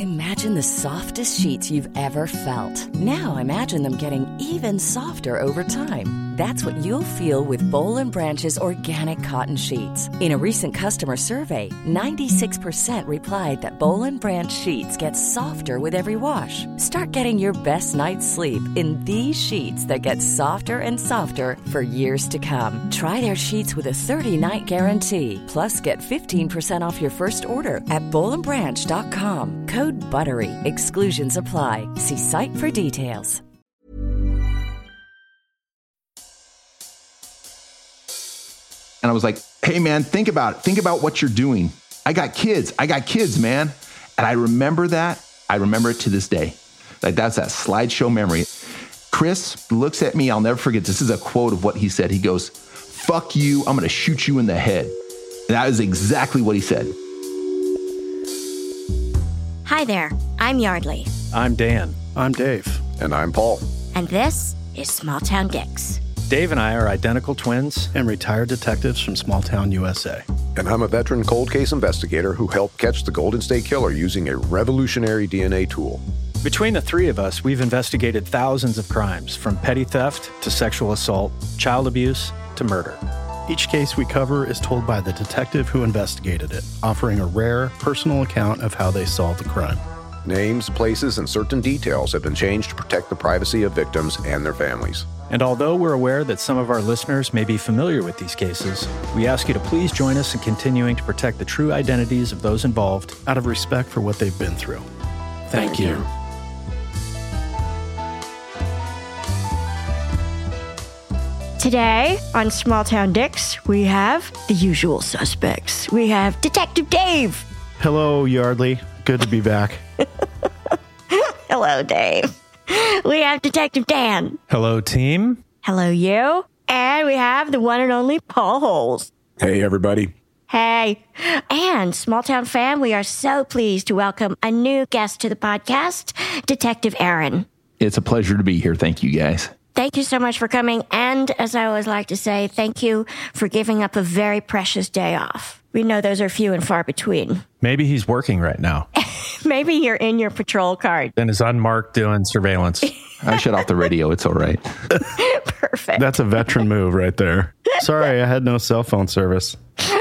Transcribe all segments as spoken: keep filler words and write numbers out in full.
Imagine the softest sheets you've ever felt. Now imagine them getting even softer over time. That's what you'll feel with Boll and Branch's organic cotton sheets. In a recent customer survey, ninety-six percent replied that Boll and Branch sheets get softer with every wash. Start getting your best night's sleep in these sheets that get softer and softer for years to come. Try their sheets with a thirty-night guarantee. Plus, get fifteen percent off your first order at boll and branch dot com. Code BUTTERY. Exclusions apply. See site for details. And I was like, hey, man, think about it. Think about what you're doing. I got kids. I got kids, man. And I remember that. I remember it to this day. Like, that's that slideshow memory. Chris looks at me. I'll never forget. This is a quote of what he said. He goes, fuck you. I'm going to shoot you in the head. And that is exactly what he said. Hi there. I'm Yardley. I'm Dan. I'm Dave. And I'm Paul. And this is Small Town Dicks. Dave and I are identical twins and retired detectives from Small Town U S A. And I'm a veteran cold case investigator who helped catch the Golden State Killer using a revolutionary D N A tool. Between the three of us, we've investigated thousands of crimes, from petty theft to sexual assault, child abuse to murder. Each case we cover is told by the detective who investigated it, offering a rare, personal account of how they solved the crime. Names, places, and certain details have been changed to protect the privacy of victims and their families. And although we're aware that some of our listeners may be familiar with these cases, we ask you to please join us in continuing to protect the true identities of those involved out of respect for what they've been through. Thank, Thank you. you. Today on Small Town Dicks, we have the usual suspects. We have Detective Dave. Hello, Yardley. Good to be back. Hello, Dave. We have Detective Dan. Hello, team. Hello, you. And we have the one and only Paul Holes. Hey, everybody. Hey. And Small Town fam, we are so pleased to welcome a new guest to the podcast, Detective Aaron. It's a pleasure to be here. Thank you, guys. Thank you so much for coming. And as I always like to say, thank you for giving up a very precious day off. We know those are few and far between. Maybe he's working right now. Maybe you're in your patrol card. And is unmarked doing surveillance. I shut off the radio. It's all right. Perfect. That's a veteran move right there. Sorry, I had no cell phone service.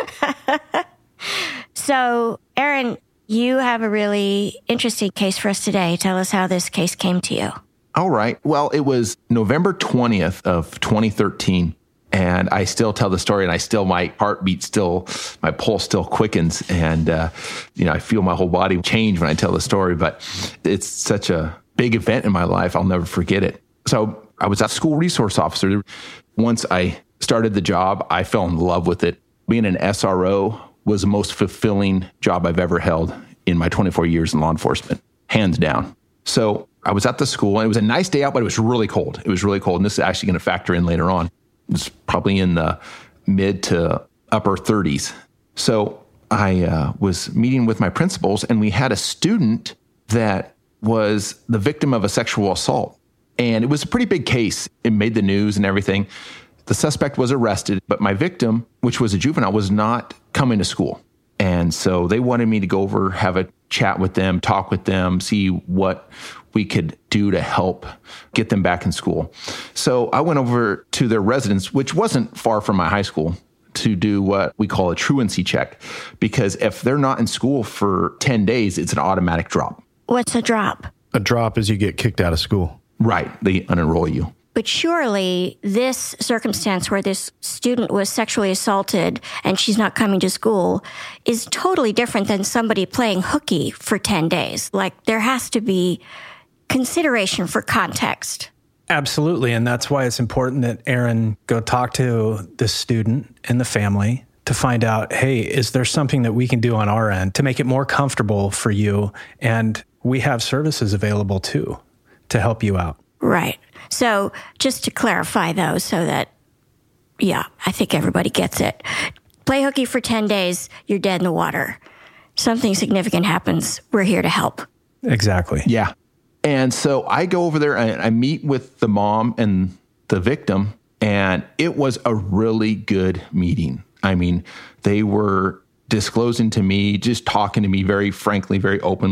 So, Aaron, you have a really interesting case for us today. Tell us how this case came to you. All right. Well, it was November twentieth of twenty thirteen. And I still tell the story, and I still, my heartbeat still, my pulse still quickens. And, uh, you know, I feel my whole body change when I tell the story. But it's such a big event in my life. I'll never forget it. So I was a school resource officer. Once I started the job, I fell in love with it. Being an S R O was the most fulfilling job I've ever held in my twenty-four years in law enforcement, hands down. So I was at the school, and it was a nice day out, but it was really cold. It was really cold. And this is actually going to factor in later on. It was probably in the mid to upper thirties. So I uh, was meeting with my principals, and we had a student that was the victim of a sexual assault. And it was a pretty big case. It made the news and everything. The suspect was arrested, but my victim, which was a juvenile, was not coming to school. And so they wanted me to go over, have a chat with them, talk with them, see what we could do to help get them back in school. So I went over to their residence, which wasn't far from my high school, to do what we call a truancy check. Because if they're not in school for ten days, it's an automatic drop. What's a drop? A drop is you get kicked out of school. Right. They unenroll you. But surely this circumstance where this student was sexually assaulted and she's not coming to school is totally different than somebody playing hooky for ten days. Like, there has to be consideration for context. Absolutely. And that's why it's important that Aaron go talk to the student and the family to find out, hey, is there something that we can do on our end to make it more comfortable for you? And we have services available too to help you out. Right. So just to clarify, though, so that, yeah, I think everybody gets it. Play hooky for ten days, you're dead in the water. Something significant happens, we're here to help. Exactly. Yeah. And so I go over there and I meet with the mom and the victim, and it was a really good meeting. I mean, they were disclosing to me, just talking to me very frankly, very openly.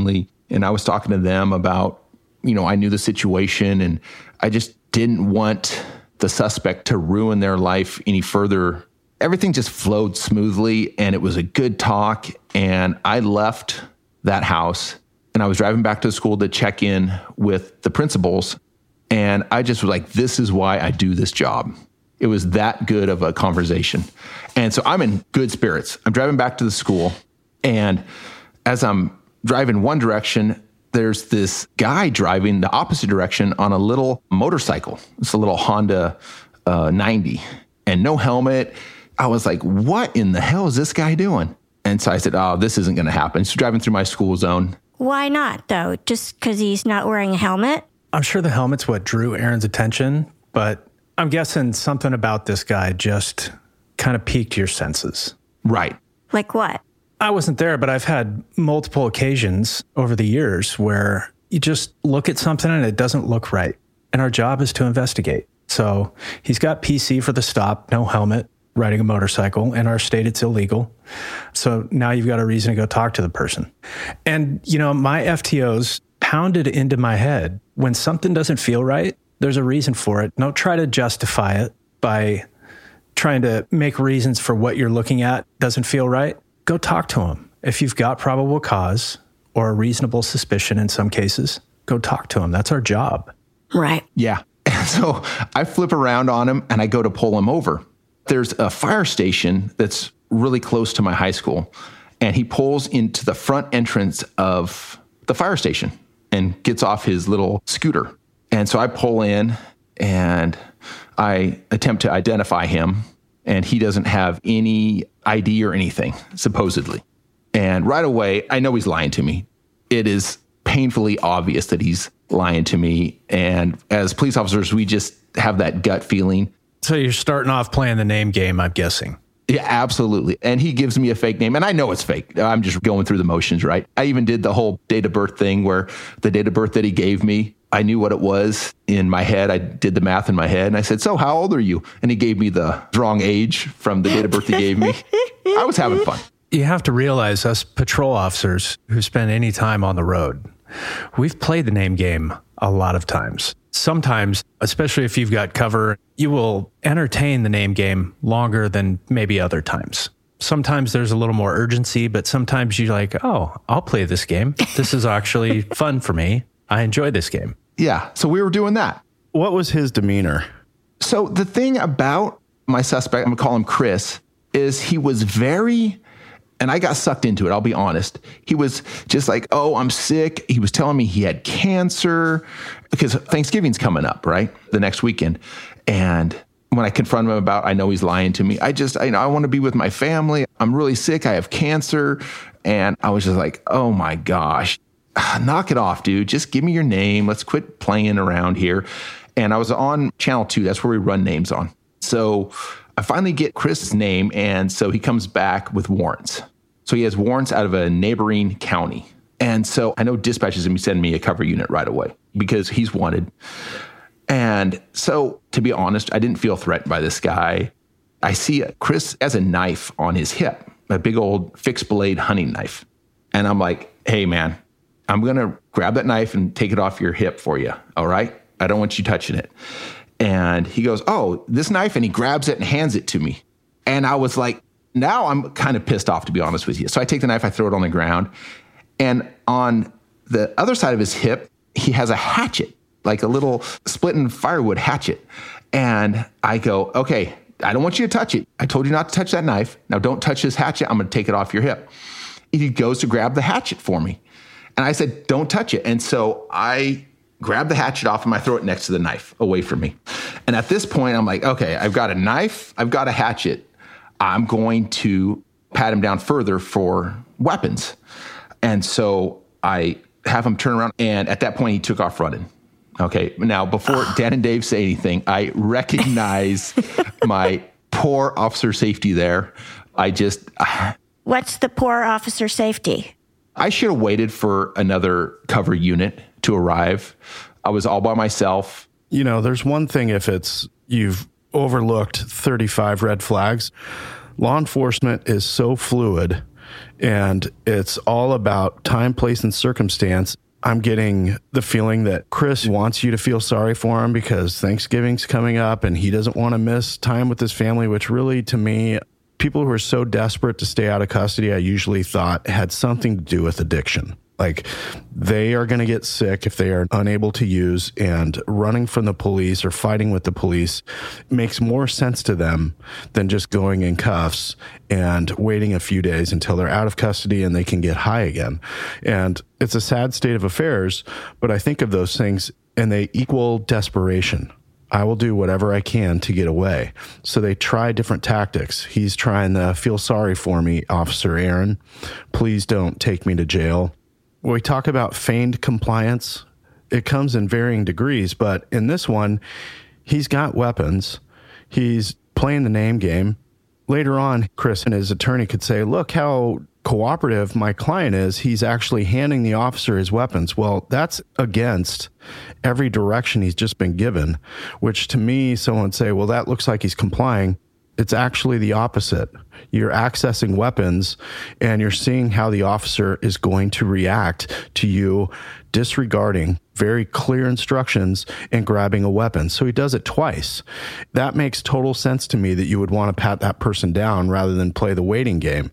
And I was talking to them about, you know, I knew the situation and I just didn't want the suspect to ruin their life any further. Everything just flowed smoothly and it was a good talk. And I left that house and I was driving back to the school to check in with the principals. And I just was like, this is why I do this job. It was that good of a conversation. And so I'm in good spirits. I'm driving back to the school. And as I'm driving one direction, there's this guy driving the opposite direction on a little motorcycle. It's a little Honda uh, ninety and no helmet. I was like, what in the hell is this guy doing? And so I said, oh, this isn't going to happen. So driving through my school zone. Why not, though? Just because he's not wearing a helmet? I'm sure the helmet's what drew Aaron's attention, but I'm guessing something about this guy just kind of piqued your senses. Right. Like what? I wasn't there, but I've had multiple occasions over the years where you just look at something and it doesn't look right. And our job is to investigate. So he's got P C for the stop, no helmet, riding a motorcycle. In our state, it's illegal. So now you've got a reason to go talk to the person. And, you know, my F T Os pounded into my head, when something doesn't feel right, there's a reason for it. Don't try to justify it by trying to make reasons for what you're looking at doesn't feel right. Go talk to him. If you've got probable cause or a reasonable suspicion in some cases, go talk to him. That's our job. Right. Yeah. And so I flip around on him and I go to pull him over. There's a fire station that's really close to my high school. And he pulls into the front entrance of the fire station and gets off his little scooter. And so I pull in and I attempt to identify him. And he doesn't have any I D or anything, supposedly. And right away, I know he's lying to me. It is painfully obvious that he's lying to me. And as police officers, we just have that gut feeling. So you're starting off playing the name game, I'm guessing. Yeah, absolutely. And he gives me a fake name, and I know it's fake. I'm just going through the motions, right? I even did the whole date of birth thing where the date of birth that he gave me, I knew what it was in my head. I did the math in my head, and I said, so how old are you? And he gave me the wrong age from the date of birth he gave me. I was having fun. You have to realize us patrol officers who spend any time on the road, we've played the name game a lot of times. Sometimes, especially if you've got cover, you will entertain the name game longer than maybe other times. Sometimes there's a little more urgency, but sometimes you're like, oh, I'll play this game. This is actually fun for me. I enjoy this game. Yeah. So we were doing that. What was his demeanor? So the thing about my suspect, I'm going to call him Chris, is he was very, and I got sucked into it, I'll be honest. He was just like, oh, I'm sick. He was telling me he had cancer because Thanksgiving's coming up, right? The next weekend. And when I confront him about, I know he's lying to me. I just, I, I want to be with my family. I'm really sick. I have cancer. And I was just like, oh my gosh, knock it off, dude. Just give me your name. Let's quit playing around here. And I was on channel two. That's where we run names on. So I finally get Chris's name. And so he comes back with warrants. So he has warrants out of a neighboring county. And so I know dispatch is going to be sending me a cover unit right away because he's wanted. And so, to be honest, I didn't feel threatened by this guy. I see Chris has a knife on his hip, a big old fixed blade hunting knife. And I'm like, hey, man, I'm going to grab that knife and take it off your hip for you. All right? I don't want you touching it. And he goes, oh, this knife. And he grabs it and hands it to me. And I was like, now I'm kind of pissed off, to be honest with you. So I take the knife, I throw it on the ground. And on the other side of his hip, he has a hatchet, like a little splitting firewood hatchet. And I go, okay, I don't want you to touch it. I told you not to touch that knife. Now don't touch this hatchet. I'm going to take it off your hip. He goes to grab the hatchet for me. And I said, don't touch it. And so I grab the hatchet off him. I throw it next to the knife away from me. And at this point, I'm like, okay, I've got a knife. I've got a hatchet. I'm going to pat him down further for weapons. And so I have him turn around. And at that point, he took off running. Okay. Now, before Dan and Dave say anything, I recognize my poor officer safety there. I just... Uh, What's the poor officer safety? I should have waited for another cover unit to arrive. I was all by myself. You know, there's one thing if it's you've overlooked thirty-five red flags. Law enforcement is so fluid And it's all about time, place, and circumstance. I'm getting the feeling that Chris wants you to feel sorry for him because Thanksgiving's coming up and he doesn't want to miss time with his family, which really, to me, people who are so desperate to stay out of custody, I usually thought had something to do with addiction. Like they are going to get sick if they are unable to use, and running from the police or fighting with the police makes more sense to them than just going in cuffs and waiting a few days until they're out of custody and they can get high again. And it's a sad state of affairs, but I think of those things and they equal desperation. I will do whatever I can to get away. So they try different tactics. He's trying to feel sorry for me, Officer Aaron. Please don't take me to jail. When we talk about feigned compliance, it comes in varying degrees, but in this one, he's got weapons. He's playing the name game. Later on, Chris and his attorney could say, look how cooperative my client is. He's actually handing the officer his weapons. Well, that's against every direction he's just been given, which to me, someone would say, well, that looks like he's complying. It's actually the opposite. You're accessing weapons and you're seeing how the officer is going to react to you disregarding very clear instructions and grabbing a weapon. So he does it twice. That makes total sense to me that you would want to pat that person down rather than play the waiting game.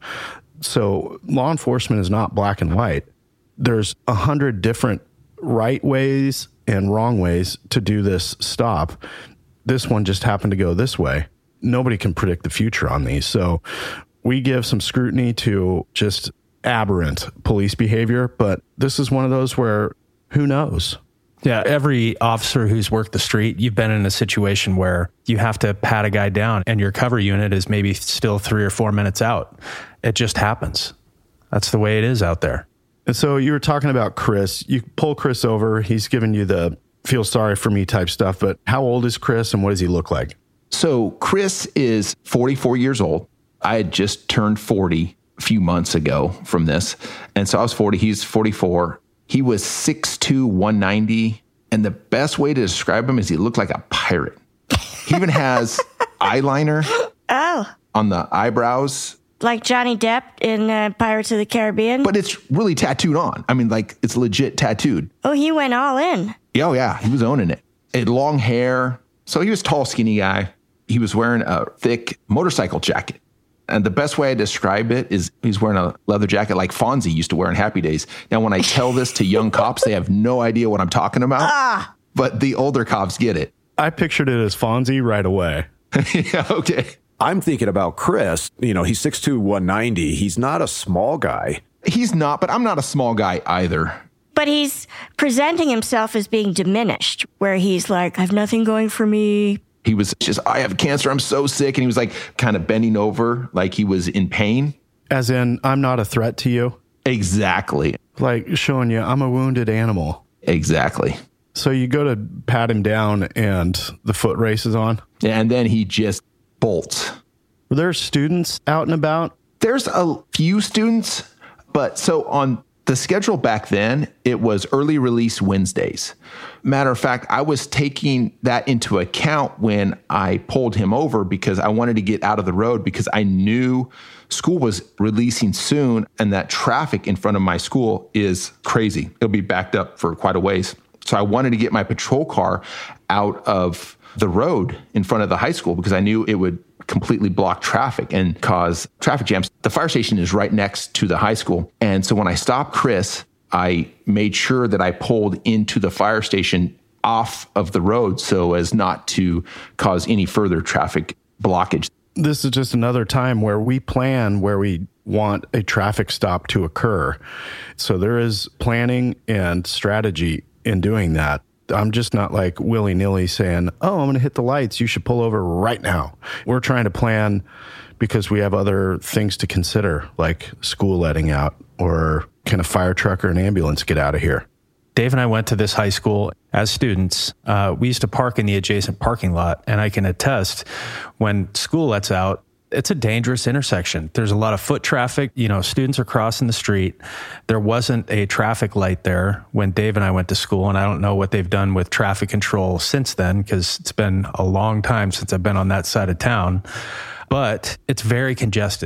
So law enforcement is not black and white. There's a hundred different right ways and wrong ways to do this stop. This one just happened to go this way. Nobody can predict the future on these. So we give some scrutiny to just aberrant police behavior, but this is one of those where who knows? Yeah, every officer who's worked the street, you've been in a situation where you have to pat a guy down and your cover unit is maybe still three or four minutes out. It just happens. That's the way it is out there. And so you were talking about Chris. You pull Chris over. He's giving you the feel sorry for me type stuff, but how old is Chris and what does he look like? So Chris is forty-four years old. I had just turned forty a few months ago from this. And so I was forty. He's forty-four. He was six two, one ninety. And the best way to describe him is he looked like a pirate. He even has eyeliner Oh, on the eyebrows. like Johnny Depp in uh, Pirates of the Caribbean. But it's really tattooed on. I mean, like, it's legit tattooed. Oh, he went all in. Oh, yeah. He was owning it. He had long hair. So he was a tall, skinny guy. He was wearing a thick motorcycle jacket. And the best way I describe it is he's wearing a leather jacket like Fonzie used to wear in Happy Days. Now, when I tell this to young cops, they have no idea what I'm talking about. Ah. But the older cops get it. I pictured it as Fonzie right away. Yeah, okay. I'm thinking about Chris. You know, he's six two, one ninety. He's not a small guy. He's not, but I'm not a small guy either. But he's presenting himself as being diminished, where he's like, I have nothing going for me. He was just, I have cancer. I'm so sick. And he was like kind of bending over like he was in pain. As in, I'm not a threat to you. Exactly. Like showing you I'm a wounded animal. Exactly. So you go to pat him down and the foot race is on. And then he just bolts. Were there students out and about? There's a few students, but so on the schedule back then, it was early release Wednesdays. Matter of fact, I was taking that into account when I pulled him over because I wanted to get out of the road because I knew school was releasing soon and that traffic in front of my school is crazy. It'll be backed up for quite a ways. So I wanted to get my patrol car out of the road in front of the high school because I knew it would completely block traffic and cause traffic jams. The fire station is right next to the high school. And so when I stopped Chris, I made sure that I pulled into the fire station off of the road so as not to cause any further traffic blockage. This is just another time where we plan where we want a traffic stop to occur. So there is planning and strategy in doing that. I'm just not like willy-nilly saying, oh, I'm going to hit the lights. You should pull over right now. We're trying to plan because we have other things to consider, like school letting out or can a fire truck or an ambulance get out of here? Dave and I went to this high school as students. Uh, we used to park in the adjacent parking lot, and I can attest when school lets out, it's a dangerous intersection. There's a lot of foot traffic. You know, students are crossing the street. There wasn't a traffic light there when Dave and I went to school, and I don't know what they've done with traffic control since then because it's been a long time since I've been on that side of town. But it's very congested.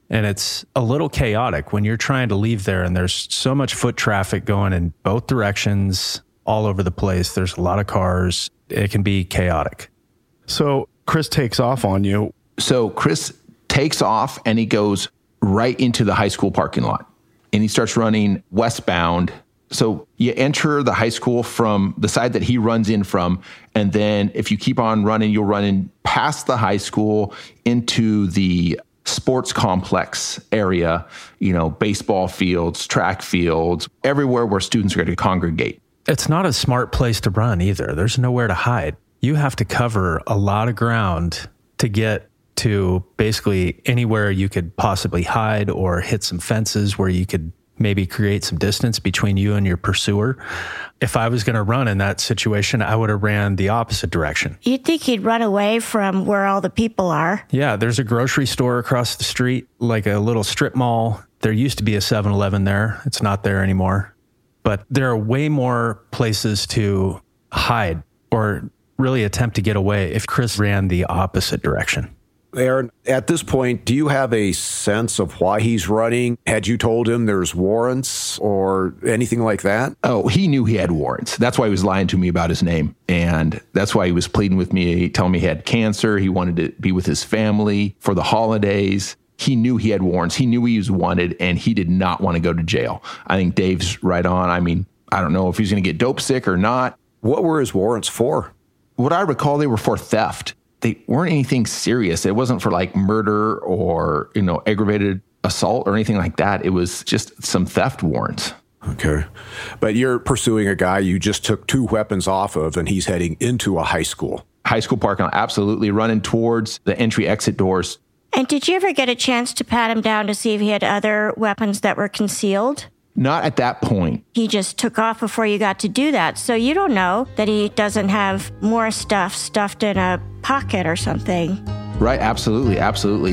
And it's a little chaotic when you're trying to leave there and there's so much foot traffic going in both directions all over the place. There's a lot of cars. It can be chaotic. So Chris takes off on you. So Chris takes off and he goes right into the high school parking lot and he starts running westbound. So you enter the high school from the side that he runs in from. And then if you keep on running, you'll run in past the high school into the sports complex area, you know, baseball fields, track fields, everywhere where students are going to congregate. It's not a smart place to run either. There's nowhere to hide. You have to cover a lot of ground to get to basically anywhere you could possibly hide or hit some fences where you could maybe create some distance between you and your pursuer. If I was going to run in that situation, I would have ran the opposite direction. You'd think he'd run away from where all the people are. Yeah, there's a grocery store across the street, like a little strip mall. There used to be a seven eleven there. It's not there anymore. But there are way more places to hide or really attempt to get away if Chris ran the opposite direction. Aaron, at this point, do you have a sense of why he's running? Had you told him there's warrants or anything like that? Oh, he knew he had warrants. That's why he was lying to me about his name. And that's why he was pleading with me, telling me he had cancer. He wanted to be with his family for the holidays. He knew he had warrants. He knew he was wanted, and he did not want to go to jail. I think Dave's right on. I mean, I don't know if he's going to get dope sick or not. What were his warrants for? What I recall, they were for theft. They weren't anything serious. It wasn't for like murder or, you know, aggravated assault or anything like that. It was just some theft warrants. Okay. But you're pursuing a guy you just took two weapons off of, and he's heading into a high school. High school parking lot, absolutely, running towards the entry-exit doors. And did you ever get a chance to pat him down to see if he had other weapons that were concealed? Not at that point. He just took off before you got to do that. So you don't know that he doesn't have more stuff stuffed in a pocket or something. Right, absolutely, absolutely.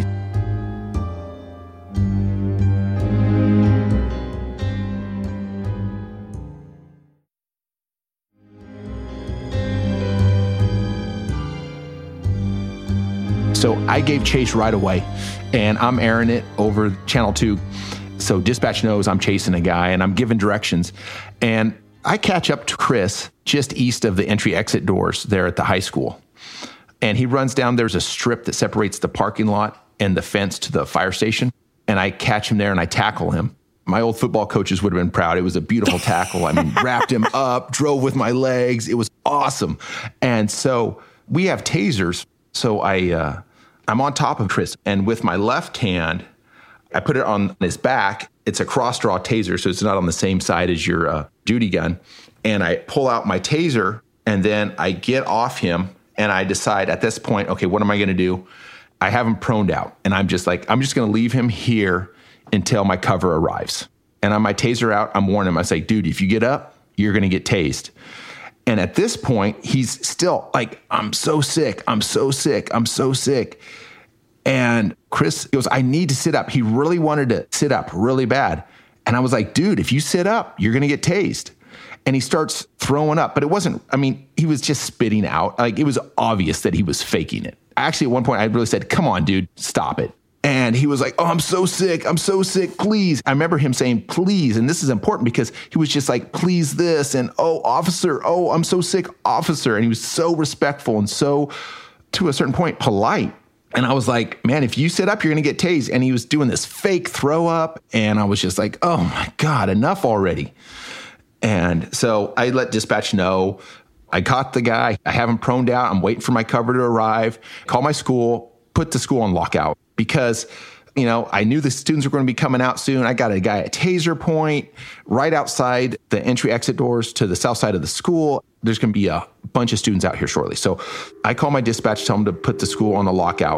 So I gave chase right away, and I'm airing it over Channel two. So dispatch knows I'm chasing a guy and I'm giving directions. And I catch up to Chris just east of the entry exit doors there at the high school. And he runs down. There's a strip that separates the parking lot and the fence to the fire station. And I catch him there and I tackle him. My old football coaches would have been proud. It was a beautiful tackle. I mean, wrapped him up, drove with my legs. It was awesome. And so we have tasers. So I, uh, I'm on top of Chris. And with my left hand, I put it on his back. It's a cross-draw taser, so it's not on the same side as your uh, duty gun. And I pull out my taser, and then I get off him, and I decide at this point, okay, what am I going to do? I have him proned out, and I'm just like, I'm just going to leave him here until my cover arrives. And on my taser out, I'm warning him. I say, dude, if you get up, you're going to get tased. And at this point, he's still like, I'm so sick. I'm so sick. I'm so sick. And Chris goes, I need to sit up. He really wanted to sit up really bad. And I was like, dude, if you sit up, you're going to get tased. And he starts throwing up. But it wasn't, I mean, he was just spitting out. Like, it was obvious that he was faking it. Actually, at one point, I really said, come on, dude, stop it. And he was like, oh, I'm so sick. I'm so sick. Please. I remember him saying, please. And this is important because he was just like, please this. And, oh, officer. Oh, I'm so sick, officer. And he was so respectful and so, to a certain point, polite. And I was like, man, if you sit up, you're going to get tased. And he was doing this fake throw up. And I was just like, oh, my God, enough already. And so I let dispatch know. I caught the guy. I have him proned out. I'm waiting for my cover to arrive. Call my school, put the school on lockout because, you know, I knew the students were going to be coming out soon. I got a guy at Taser Point right outside the entry exit doors to the south side of the school. There's going to be a bunch of students out here shortly. So I call my dispatch, tell them to put the school on the lockout.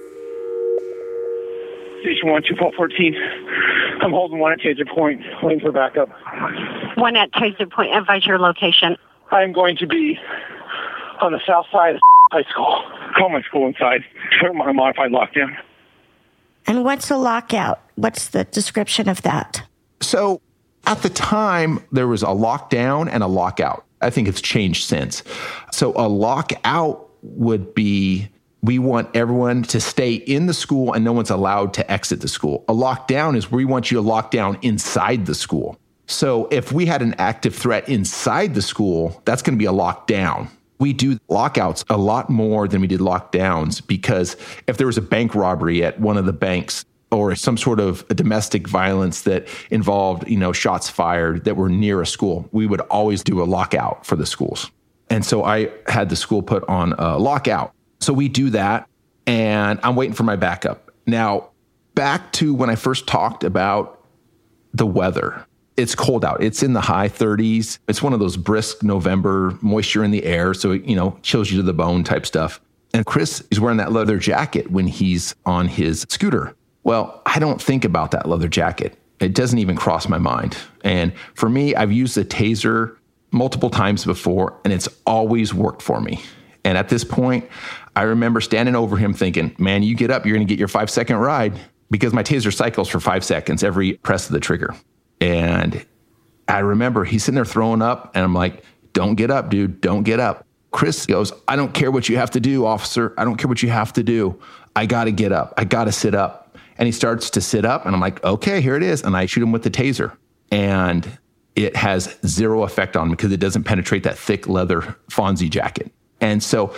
Station one, two four fourteen. I'm holding one at Taser Point, waiting for backup. One at Taser Point. Advise your location. I'm going to be on the south side of high school. Call my school inside. Turn my modified lockdown. And what's a lockout? What's the description of that? So at the time, there was a lockdown and a lockout. I think it's changed since. So a lockout would be We want everyone to stay in the school and no one's allowed to exit the school. A lockdown is where we want you to lock down inside the school. So if we had an active threat inside the school, that's going to be a lockdown. We do lockouts a lot more than we did lockdowns, because if there was a bank robbery at one of the banks or some sort of domestic violence that involved, you know, shots fired that were near a school, we would always do a lockout for the schools. And so I had the school put on a lockout. So we do that, and I'm waiting for my backup. Now, back to when I first talked about the weather. It's cold out. It's in the high thirties. It's one of those brisk November, moisture in the air, so it, you know, chills you to the bone type stuff. And Chris is wearing that leather jacket when he's on his scooter. Well, I don't think about that leather jacket. It doesn't even cross my mind. And for me, I've used the taser multiple times before, and it's always worked for me. And at this point, I remember standing over him thinking, man, you get up, you're going to get your five second ride, because my taser cycles for five seconds every press of the trigger. And I remember he's sitting there throwing up, and I'm like, don't get up, dude. Don't get up. Chris goes, I don't care what you have to do, officer. I don't care what you have to do. I got to get up. I got to sit up. And he starts to sit up, and I'm like, okay, here it is. And I shoot him with the taser. And it has zero effect on him because it doesn't penetrate that thick leather Fonzie jacket. And so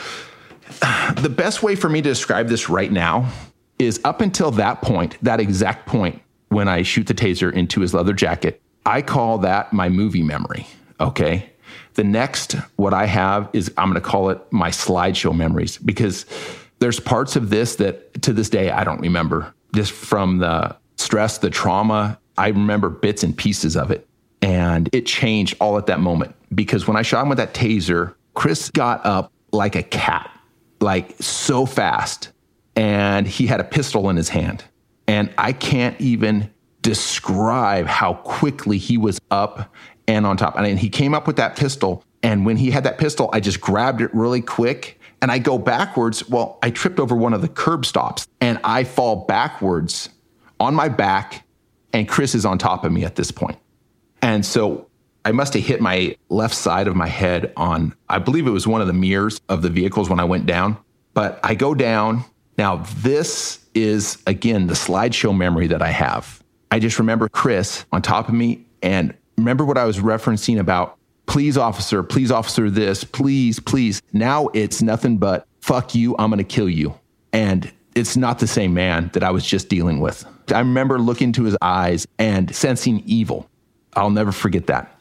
the best way for me to describe this right now is up until that point, that exact point when I shoot the taser into his leather jacket, I call that my movie memory, okay? The next, what I have is, I'm going to call it my slideshow memories, because there's parts of this that to this day I don't remember. Just from the stress, the trauma, I remember bits and pieces of it. And it changed all at that moment, because when I shot him with that taser, Chris got up like a cat, like so fast. And he had a pistol in his hand. And I can't even describe how quickly he was up and on top. And he came up with that pistol. And when he had that pistol, I just grabbed it really quick. And I go backwards. Well, I tripped over one of the curb stops, and I fall backwards on my back. And Chris is on top of me at this point. And so I must have hit my left side of my head on, I believe it was one of the mirrors of the vehicles when I went down. But I go down. Now, this is, again, the slideshow memory that I have. I just remember Chris on top of me, and remember what I was referencing about, please, officer, please, officer, this, please, please. Now it's nothing but, fuck you, I'm going to kill you. And it's not the same man that I was just dealing with. I remember looking into his eyes and sensing evil. I'll never forget that.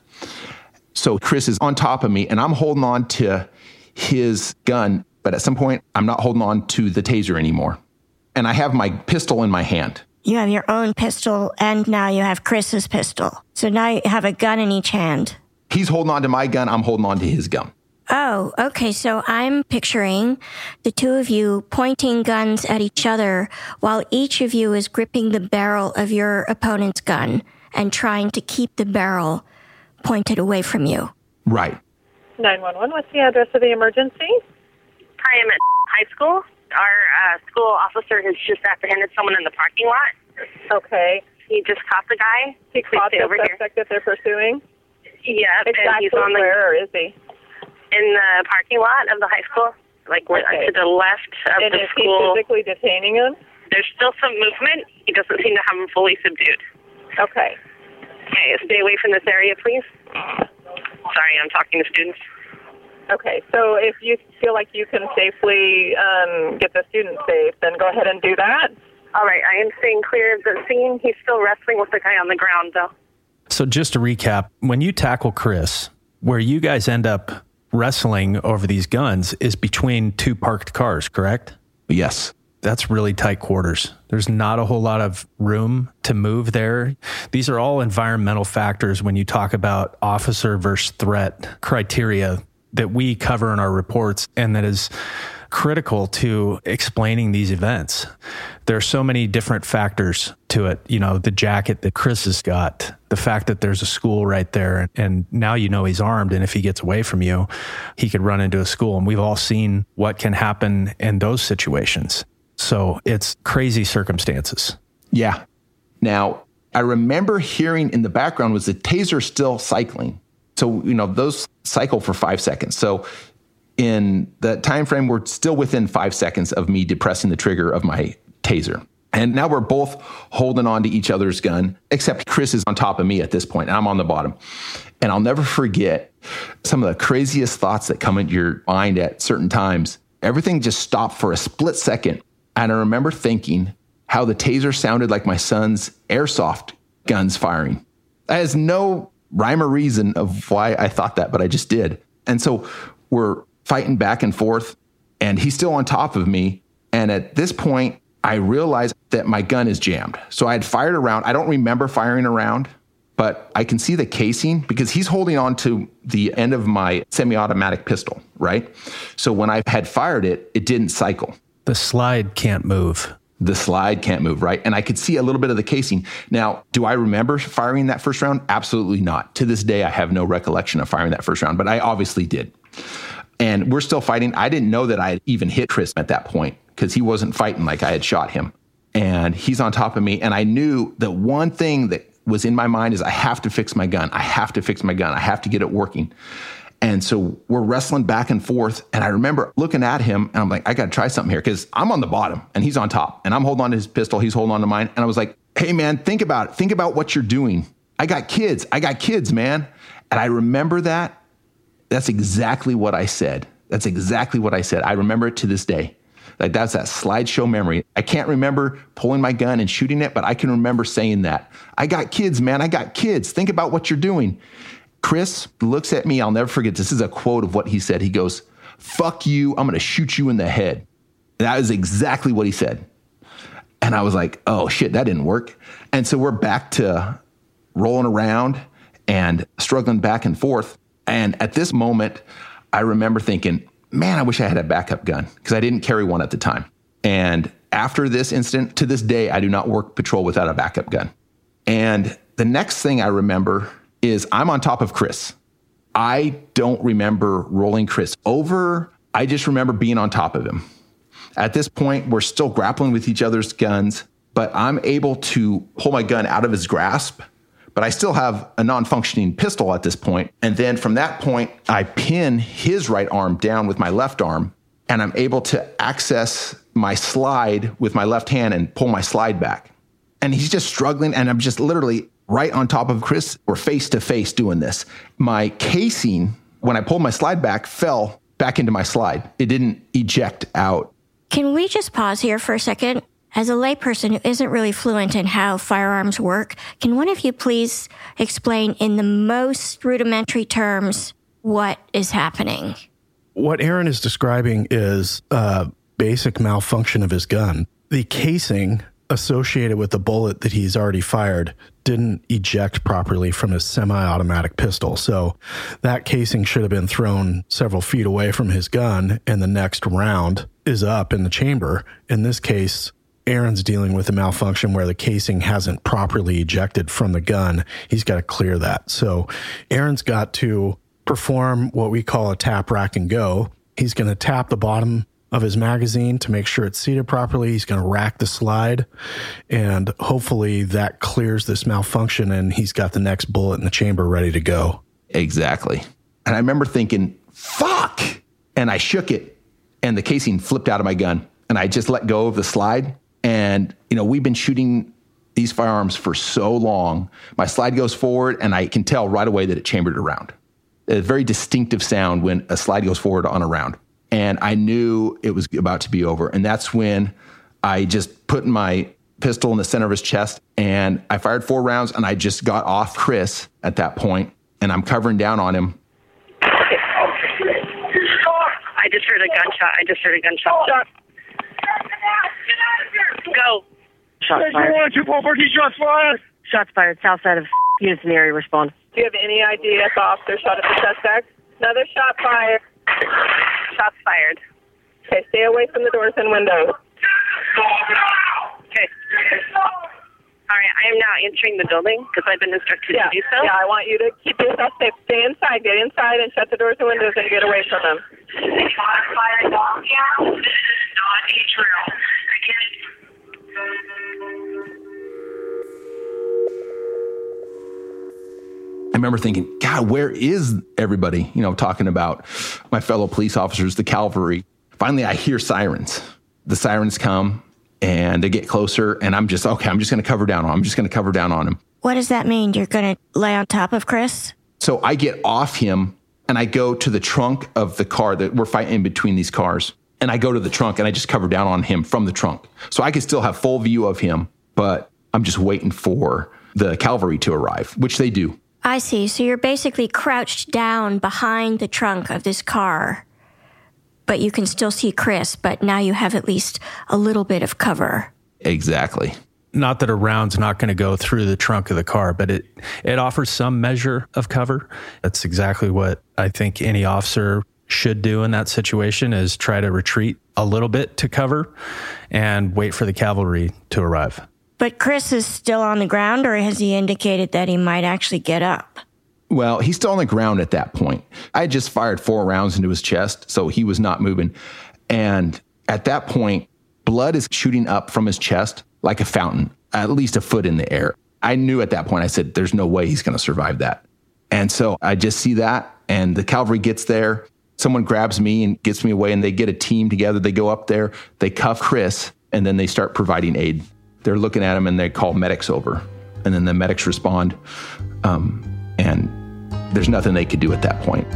So Chris is on top of me, and I'm holding on to his gun. But at some point, I'm not holding on to the taser anymore. And I have my pistol in my hand. You have your own pistol, and now you have Chris's pistol. So now you have a gun in each hand. He's holding on to my gun. I'm holding on to his gun. Oh, okay. So I'm picturing the two of you pointing guns at each other while each of you is gripping the barrel of your opponent's gun and trying to keep the barrel pointed away from you. Right. nine one one, what's the address of the emergency? Hi, I'm at high school. Our uh, school officer has just apprehended someone in the parking lot. Okay. He just caught the guy. He Please caught stay the over suspect here. that they're pursuing? Yeah, Exactly and he's on the, where is he? in the parking lot of the high school, like Okay. to the left of And the is school. he physically detaining him? There's still some movement. He doesn't seem to have him fully subdued. Okay. Okay, stay away from this area, please. Sorry, I'm talking to students. Okay, so if you feel like you can safely um, get the student safe, then go ahead and do that. All right, I am staying clear of the scene. He's still wrestling with the guy on the ground, though. So just to recap, when you tackle Chris, where you guys end up wrestling over these guns is between two parked cars, correct? Yes. That's really tight quarters. There's not a whole lot of room to move there. These are all environmental factors when you talk about officer versus threat criteria that we cover in our reports, and that is critical to explaining these events. There are so many different factors to it. You know, the jacket that Chris has got, the fact that there's a school right there, and now you know he's armed, and if he gets away from you, he could run into a school. And we've all seen what can happen in those situations. So it's crazy circumstances. Yeah. Now, I remember hearing in the background was the taser still cycling. So, you know, those cycle for five seconds. So in the time frame, we're still within five seconds of me depressing the trigger of my taser. And now we're both holding on to each other's gun, except Chris is on top of me at this point, and I'm on the bottom. And I'll never forget some of the craziest thoughts that come into your mind at certain times. Everything just stopped for a split second. And I remember thinking how the taser sounded like my son's airsoft guns firing. I has no rhyme or reason of why I thought that, but I just did. And so we're fighting back and forth, and he's still on top of me. And at this point, I realized that my gun is jammed. So I had fired a round. I don't remember firing a round, but I can see the casing because he's holding on to the end of my semi-automatic pistol, right? So when I had fired it, it didn't cycle. The slide can't move. The slide can't move, right? And I could see a little bit of the casing. Now, do I remember firing that first round? Absolutely not. To this day, I have no recollection of firing that first round, but I obviously did. And we're still fighting. I didn't know that I had even hit Chris at that point because he wasn't fighting like I had shot him. And he's on top of me. And I knew that one thing that was in my mind is I have to fix my gun. I have to fix my gun. I have to get it working. And so we're wrestling back and forth. And I remember looking at him and I'm like, I got to try something here because I'm on the bottom and he's on top and I'm holding on to his pistol. He's holding on to mine. And I was like, hey, man, think about it. Think about what you're doing. I got kids. I got kids, man. And I remember that. That's exactly what I said. That's exactly what I said. I remember it to this day. Like that's that slideshow memory. I can't remember pulling my gun and shooting it, but I can remember saying that. I got kids, man. I got kids. Think about what you're doing. Chris looks at me. I'll never forget. This is a quote of what he said. He goes, fuck you. I'm going to shoot you in the head. And that is exactly what he said. And I was like, oh shit, that didn't work. And so we're back to rolling around and struggling back and forth. And at this moment, I remember thinking, man, I wish I had a backup gun because I didn't carry one at the time. And after this incident, to this day, I do not work patrol without a backup gun. And the next thing I remember is I'm on top of Chris. I don't remember rolling Chris over. I just remember being on top of him. At this point, we're still grappling with each other's guns, but I'm able to pull my gun out of his grasp. But I still have a non-functioning pistol at this point. And then from that point, I pin his right arm down with my left arm, and I'm able to access my slide with my left hand and pull my slide back. And he's just struggling, and I'm just literally right on top of Chris. We're face to face doing this. My casing, when I pulled my slide back, fell back into my slide. It didn't eject out. Can we just pause here for a second? As a layperson who isn't really fluent in how firearms work, can one of you please explain in the most rudimentary terms what is happening? What Aaron is describing is a basic malfunction of his gun. The casing associated with the bullet that he's already fired didn't eject properly from his semi-automatic pistol. So that casing should have been thrown several feet away from his gun, and the next round is up in the chamber. In this case, Aaron's dealing with a malfunction where the casing hasn't properly ejected from the gun. He's got to clear that. So Aaron's got to perform what we call a tap, rack, and go. He's going to tap the bottom of his magazine to make sure it's seated properly. He's going to rack the slide, and hopefully that clears this malfunction, and he's got the next bullet in the chamber ready to go. Exactly. And I remember thinking, fuck! And I shook it, and the casing flipped out of my gun, and I just let go of the slide. And, you know, we've been shooting these firearms for so long. My slide goes forward, and I can tell right away that it chambered a round. A very distinctive sound when a slide goes forward on a round. And I knew it was about to be over. And that's when I just put my pistol in the center of his chest, and I fired four rounds, and I just got off Chris at that point, and I'm covering down on him. I just heard a gunshot. I just heard a gunshot. Shot. Go. Shots fired. two four four, shots fired. Shots fired. South side of units in the area, respond. Do you have any idea if the officer shot at the suspect? Another shot fired. Shots fired. Okay, stay away from the doors and windows. Okay. All right, I am now entering the building because I've been instructed yeah. to do so. Yeah, I want you to keep yourself safe. Stay inside. Get inside and shut the doors and windows and get away from them. Shots fired. Yeah. This is not a drill. I can't. I remember thinking, God, where is everybody? You know, talking about my fellow police officers, the cavalry. Finally, I hear sirens. The sirens come and they get closer, and I'm just, okay, I'm just going to cover down on him. I'm just going to cover down on him. What does that mean? You're going to lay on top of Chris? So I get off him and I go to the trunk of the car that we're fighting in between these cars. And I go to the trunk and I just cover down on him from the trunk. So I can still have full view of him, but I'm just waiting for the cavalry to arrive, which they do. I see. So you're basically crouched down behind the trunk of this car, but you can still see Chris, but now you have at least a little bit of cover. Exactly. Not that a round's not going to go through the trunk of the car, but it, it offers some measure of cover. That's exactly what I think any officer should do in that situation, is try to retreat a little bit to cover and wait for the cavalry to arrive. But Chris is still on the ground, or has he indicated that he might actually get up? Well, he's still on the ground at that point. I just fired four rounds into his chest, so he was not moving. And at that point, blood is shooting up from his chest like a fountain, at least a foot in the air. I knew at that point, I said, there's no way he's going to survive that. And so I just see that, and the cavalry gets there. Someone grabs me and gets me away, and they get a team together. They go up there, they cuff Chris, and then they start providing aid. They're looking at him and they call medics over. And then the medics respond. Um, and there's nothing they could do at that point.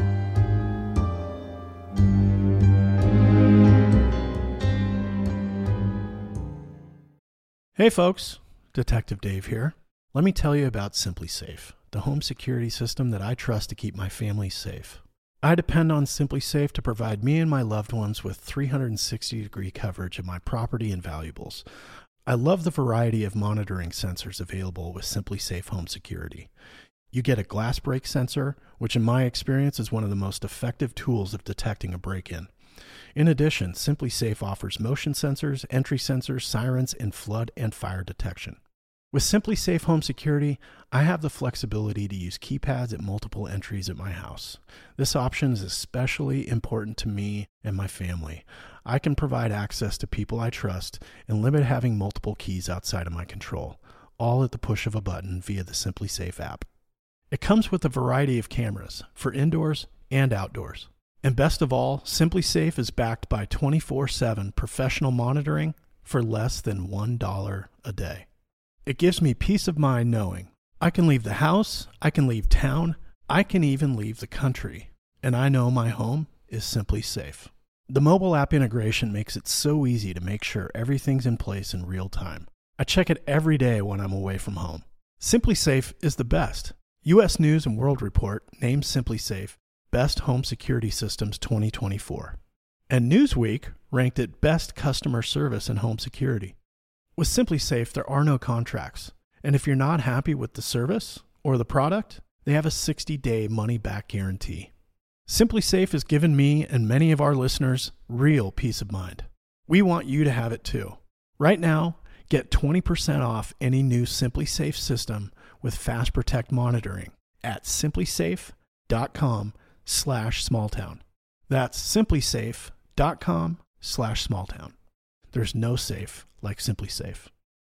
Hey folks, Detective Dave here. Let me tell you about SimpliSafe, the home security system that I trust to keep my family safe. I depend on SimpliSafe to provide me and my loved ones with three hundred sixty degree coverage of my property and valuables. I love the variety of monitoring sensors available with SimpliSafe Home Security. You get a glass break sensor, which in my experience is one of the most effective tools of detecting a break-in. In addition, SimpliSafe offers motion sensors, entry sensors, sirens, and flood and fire detection. With SimpliSafe Home Security, I have the flexibility to use keypads at multiple entries at my house. This option is especially important to me and my family. I can provide access to people I trust and limit having multiple keys outside of my control, all at the push of a button via the SimpliSafe app. It comes with a variety of cameras for indoors and outdoors. And best of all, SimpliSafe is backed by twenty-four seven professional monitoring for less than one dollar a day. It gives me peace of mind knowing I can leave the house, I can leave town, I can even leave the country, and I know my home is simply safe. The mobile app integration makes it so easy to make sure everything's in place in real time. I check it every day when I'm away from home. SimpliSafe is the best. U S News and World Report named SimpliSafe Best Home Security Systems twenty twenty-four. And Newsweek ranked it Best Customer Service in Home Security. With SimpliSafe, there are no contracts. And if you're not happy with the service or the product, they have a sixty day money-back guarantee. SimpliSafe has given me and many of our listeners real peace of mind. We want you to have it too. Right now, get twenty percent off any new SimpliSafe system with Fast Protect monitoring at simplisafe.com slash smalltown. That's simplisafe.com slash smalltown. There's no safe like SimpliSafe.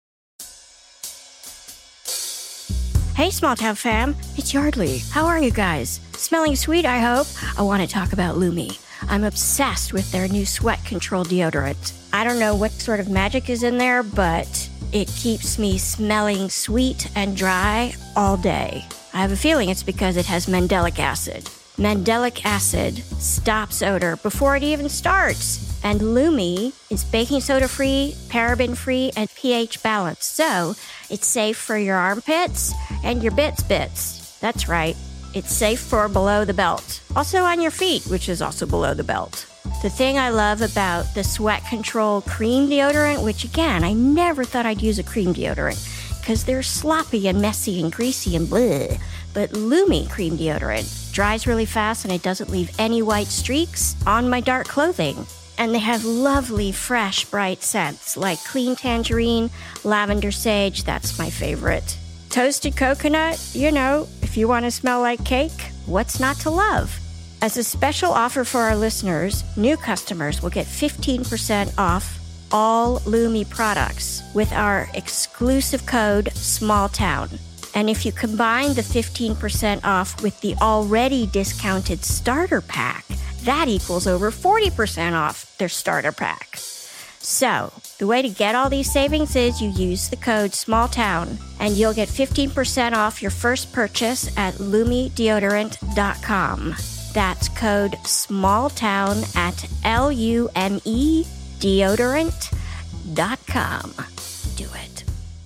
Hey, Small Town fam, it's Yardley. How are you guys? Smelling sweet, I hope? I want to talk about Lumi. I'm obsessed with their new sweat control deodorant. I don't know what sort of magic is in there, but it keeps me smelling sweet and dry all day. I have a feeling it's because it has mandelic acid. Mandelic acid stops odor before it even starts. And Lumi is baking soda free, paraben free, and pH balanced. So it's safe for your armpits and your bits bits. That's right. It's safe for below the belt. Also on your feet, which is also below the belt. The thing I love about the Sweat Control Cream Deodorant, which again, I never thought I'd use a cream deodorant because they're sloppy and messy and greasy and bleh. But Lumi Cream Deodorant dries really fast and it doesn't leave any white streaks on my dark clothing. And they have lovely, fresh, bright scents like clean tangerine, lavender sage, that's my favorite. Toasted coconut, you know, if you want to smell like cake, what's not to love? As a special offer for our listeners, new customers will get fifteen percent off all Lumi products with our exclusive code SMALLTOWN. And if you combine the fifteen percent off with the already discounted starter pack, that equals over forty percent off their starter pack. So, the way to get all these savings is you use the code SMALLTOWN and you'll get fifteen percent off your first purchase at Lumi Deodorant dot com. That's code SMALLTOWN at L U M E Deodorant dot com. Do it.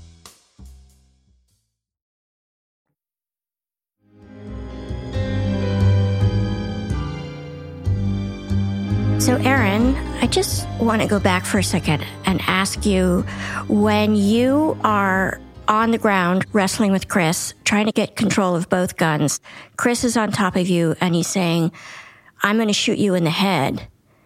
So, Aaron, I just want to go back for a second and ask you, when you are on the ground wrestling with Chris, trying to get control of both guns, Chris is on top of you and he's saying, I'm going to shoot you in the head.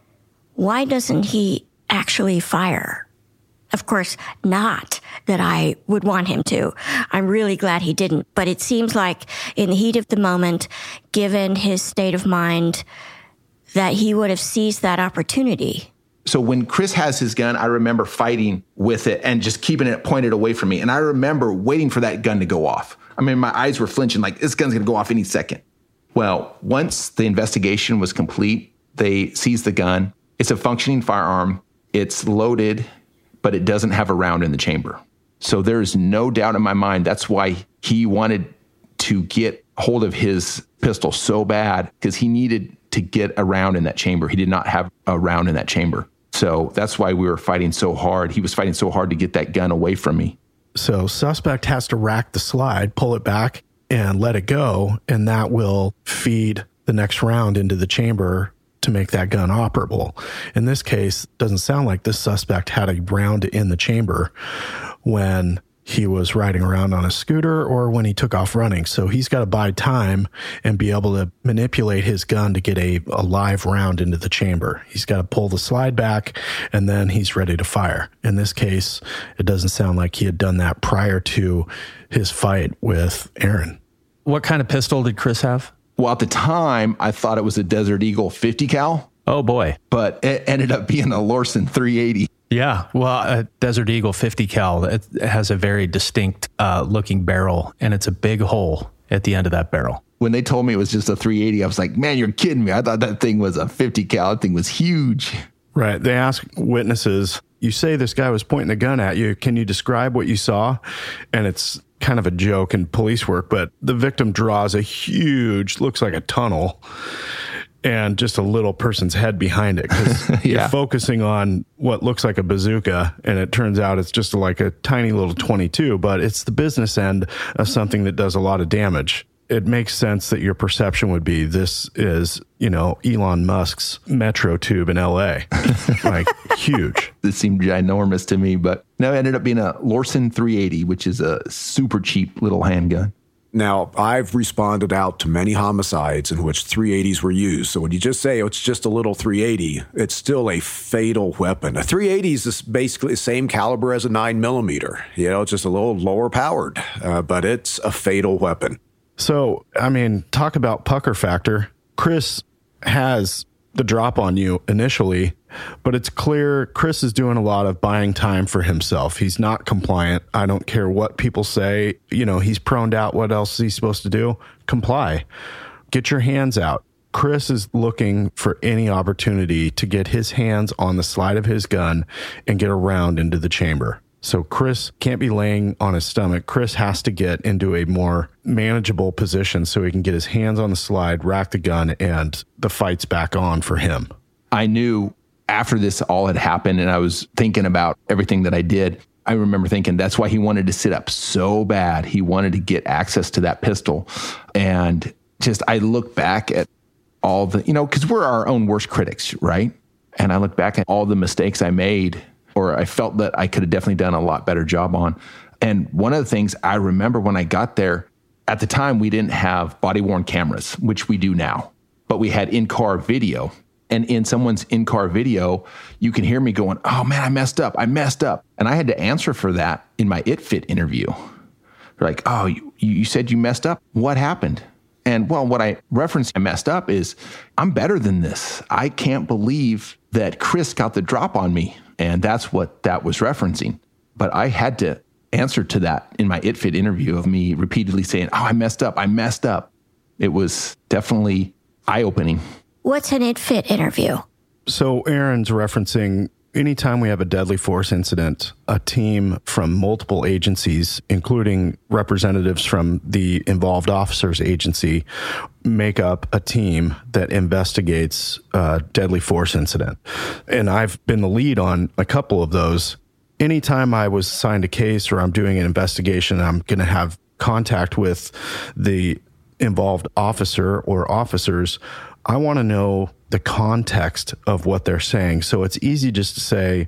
Why doesn't he actually fire? Of course, not that I would want him to. I'm really glad he didn't. But it seems like in the heat of the moment, given his state of mind, that he would have seized that opportunity. So when Chris has his gun, I remember fighting with it and just keeping it pointed away from me. And I remember waiting for that gun to go off. I mean, my eyes were flinching like this gun's going to go off any second. Well, once the investigation was complete, they seized the gun. It's a functioning firearm. It's loaded, but it doesn't have a round in the chamber. So there's no doubt in my mind that's why he wanted to get hold of his pistol so bad, because he needed to get a round in that chamber. He did not have a round in that chamber. So that's why we were fighting so hard. He was fighting so hard to get that gun away from me. So suspect has to rack the slide, pull it back, and let it go, and that will feed the next round into the chamber to make that gun operable. In this case, it doesn't sound like this suspect had a round in the chamber when he was riding around on a scooter or when he took off running. So he's got to buy time and be able to manipulate his gun to get a, a live round into the chamber. He's got to pull the slide back and then he's ready to fire. In this case, it doesn't sound like he had done that prior to his fight with Aaron. What kind of pistol did Chris have? Well, at the time, I thought it was a Desert Eagle fifty cal. Oh, boy. But it ended up being a Lorson three eighty. Yeah, well, a Desert Eagle fifty cal, it has a very distinct uh, looking barrel, and it's a big hole at the end of that barrel. When they told me it was just a three eighty, I was like, man, you're kidding me. I thought that thing was a fifty cal. That thing was huge. Right. They ask witnesses, you say this guy was pointing a gun at you. Can you describe what you saw? And it's kind of a joke in police work, but the victim draws a huge, looks like a tunnel, and just a little person's head behind it, because yeah. you're focusing on what looks like a bazooka, and it turns out it's just like a tiny little twenty-two, but it's the business end of something that does a lot of damage. It makes sense that your perception would be this is, you know, Elon Musk's metro tube in L A. Like, huge. It seemed ginormous to me, but no, it ended up being a Lorson three eighty, which is a super cheap little handgun. Now, I've responded out to many homicides in which three eighties were used. So when you just say, oh, it's just a little three eighty, it's still a fatal weapon. A three eighty is basically the same caliber as a nine millimeter. You know, it's just a little lower powered, uh, but it's a fatal weapon. So, I mean, talk about pucker factor. Chris has the drop on you initially, but it's clear Chris is doing a lot of buying time for himself. He's not compliant. I don't care what people say. You know, he's proned out. What else is he supposed to do? Comply. Get your hands out. Chris is looking for any opportunity to get his hands on the slide of his gun and get a round into the chamber. So Chris can't be laying on his stomach. Chris has to get into a more manageable position so he can get his hands on the slide, rack the gun, and the fight's back on for him. I knew after this all had happened and I was thinking about everything that I did, I remember thinking that's why he wanted to sit up so bad. He wanted to get access to that pistol. And just, I look back at all the, you know, because we're our own worst critics, right? And I look back at all the mistakes I made, or I felt that I could have definitely done a lot better job on. And one of the things I remember when I got there, at the time, we didn't have body-worn cameras, which we do now, but we had in-car video. And in someone's in-car video, you can hear me going, oh man, I messed up. I messed up. And I had to answer for that in my It Fit interview. They're like, oh, you, you said you messed up. What happened? And well, what I referenced I messed up is I'm better than this. I can't believe that Chris got the drop on me. And that's what that was referencing. But I had to answer to that in my I T F I T interview of me repeatedly saying, oh, I messed up, I messed up. It was definitely eye-opening. What's an I T F I T interview? So Aaron's referencing anytime we have a deadly force incident, a team from multiple agencies, including representatives from the involved officer's agency, make up a team that investigates a deadly force incident. And I've been the lead on a couple of those. Anytime I was assigned a case or I'm doing an investigation, I'm going to have contact with the involved officer or officers. I want to know the context of what they're saying. So it's easy just to say,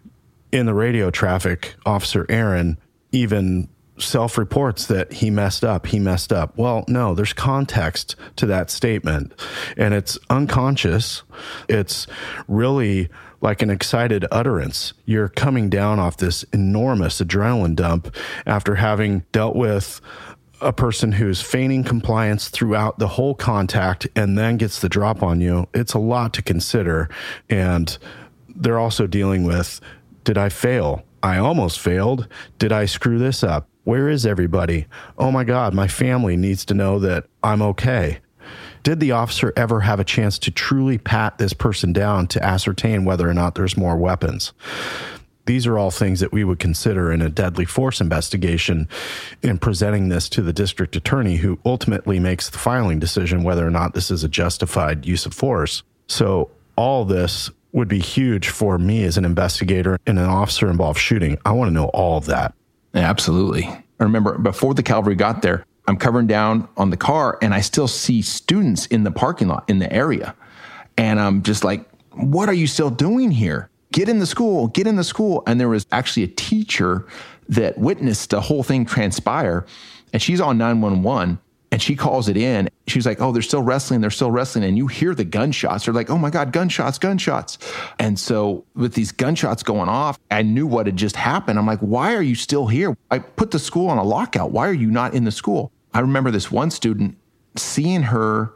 in the radio traffic, Officer Aaron even self-reports that he messed up, he messed up. Well, no, there's context to that statement, and it's unconscious. It's really like an excited utterance. You're coming down off this enormous adrenaline dump after having dealt with a person who's feigning compliance throughout the whole contact and then gets the drop on you. It's a lot to consider. And they're also dealing with, did I fail? I almost failed. Did I screw this up? Where is everybody? Oh my God, my family needs to know that I'm okay. Did the officer ever have a chance to truly pat this person down to ascertain whether or not there's more weapons? These are all things that we would consider in a deadly force investigation in presenting this to the district attorney, who ultimately makes the filing decision whether or not this is a justified use of force. So all this would be huge for me as an investigator in an officer-involved shooting. I want to know all of that. Yeah, absolutely. I remember before the cavalry got there, I'm covering down on the car and I still see students in the parking lot in the area. And I'm just like, what are you still doing here? Get in the school, get in the school. And there was actually a teacher that witnessed the whole thing transpire. And she's on nine one one and she calls it in. She's like, oh, they're still wrestling. They're still wrestling. And you hear the gunshots. They're like, oh my God, gunshots, gunshots. And so with these gunshots going off, I knew what had just happened. I'm like, why are you still here? I put the school on a lockout. Why are you not in the school? I remember this one student seeing her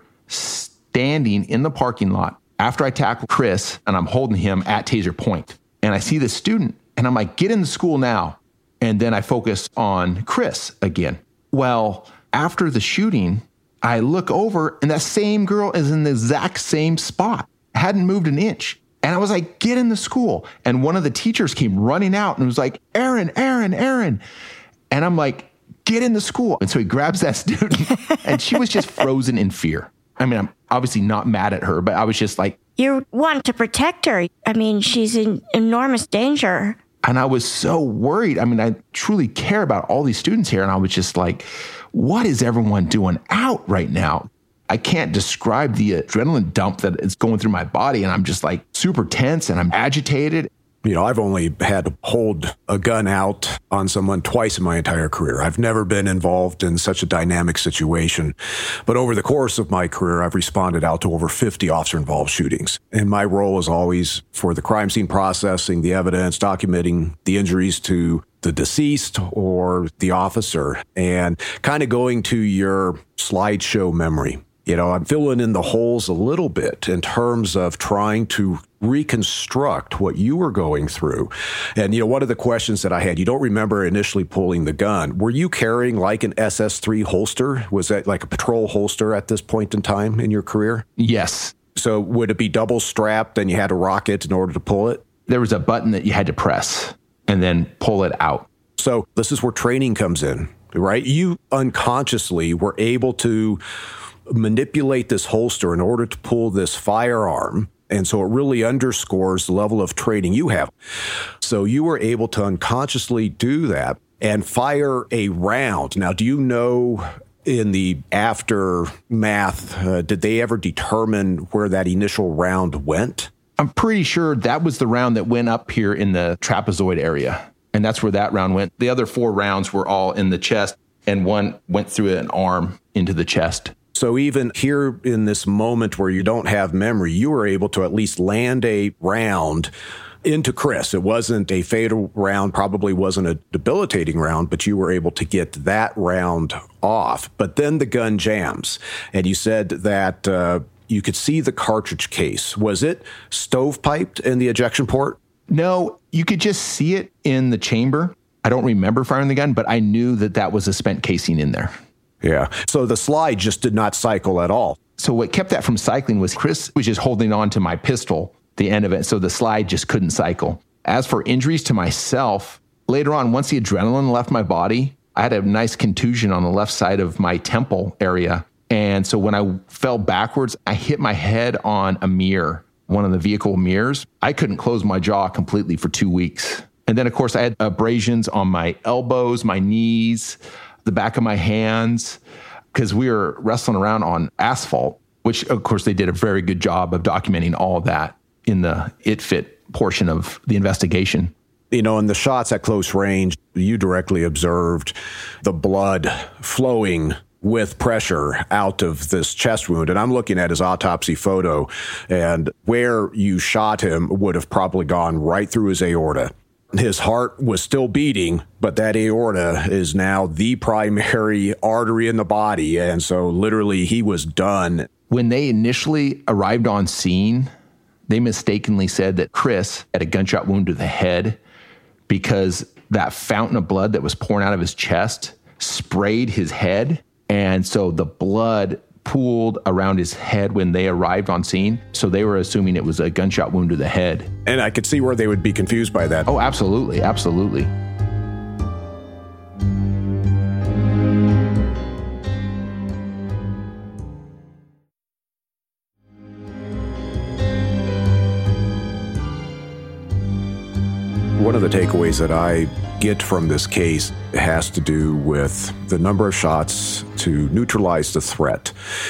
standing in the parking lot after I tackle Chris and I'm holding him at taser point. And I see the student and I'm like, get in the school now. And then I focus on Chris again. Well, after the shooting, I look over and that same girl is in the exact same spot, hadn't moved an inch. And I was like, get in the school. And one of the teachers came running out and was like, Aaron, Aaron, Aaron. And I'm like, get in the school. And so he grabs that student and she was just frozen in fear. I mean, I'm obviously not mad at her, but I was just like... You want to protect her. I mean, she's in enormous danger. And I was so worried. I mean, I truly care about all these students here. And I was just like, what is everyone doing out right now? I can't describe the adrenaline dump that is going through my body. And I'm just like super tense and I'm agitated. You know, I've only had to hold a gun out on someone twice in my entire career. I've never been involved in such a dynamic situation. But over the course of my career, I've responded out to over fifty officer-involved shootings. And my role is always for the crime scene processing, the evidence, documenting the injuries to the deceased or the officer, and kind of going to your slideshow memory. You know, I'm filling in the holes a little bit in terms of trying to reconstruct what you were going through. And, you know, one of the questions that I had, you don't remember initially pulling the gun. Were you carrying like an S S three holster? Was that like a patrol holster at this point in time in your career? Yes. So would it be double strapped and you had to rock it in order to pull it? There was a button that you had to press and then pull it out. So this is where training comes in, right? You unconsciously were able to manipulate this holster in order to pull this firearm. And so it really underscores the level of training you have. So you were able to unconsciously do that and fire a round. Now, do you know in the aftermath, uh, did they ever determine where that initial round went? I'm pretty sure that was the round that went up here in the trapezoid area. And that's where that round went. The other four rounds were all in the chest and one went through an arm into the chest. So even here in this moment where you don't have memory, you were able to at least land a round into Chris. It wasn't a fatal round, probably wasn't a debilitating round, but you were able to get that round off. But then the gun jams. And you said that uh, you could see the cartridge case. Was it stovepiped in the ejection port? No, you could just see it in the chamber. I don't remember firing the gun, but I knew that that was a spent casing in there. Yeah. So the slide just did not cycle at all. So what kept that from cycling was Chris was just holding on to my pistol, the end of it. So the slide just couldn't cycle. As for injuries to myself, later on, once the adrenaline left my body, I had a nice contusion on the left side of my temple area. And so when I fell backwards, I hit my head on a mirror, one of the vehicle mirrors. I couldn't close my jaw completely for two weeks. And then, of course, I had abrasions on my elbows, my knees, the back of my hands, because we were wrestling around on asphalt, which, of course, they did a very good job of documenting all of that in the It Fit portion of the investigation. You know, in the shots at close range, you directly observed the blood flowing with pressure out of this chest wound. And I'm looking at his autopsy photo, and where you shot him would have probably gone right through his aorta. His heart was still beating, but that aorta is now the primary artery in the body. And so literally he was done. When they initially arrived on scene, they mistakenly said that Chris had a gunshot wound to the head because that fountain of blood that was pouring out of his chest sprayed his head. And so the blood pooled around his head when they arrived on scene. So they were assuming it was a gunshot wound to the head. And I could see where they would be confused by that. Oh, absolutely. Absolutely. One of the takeaways that I get from this case has to do with the number of shots to neutralize the threat.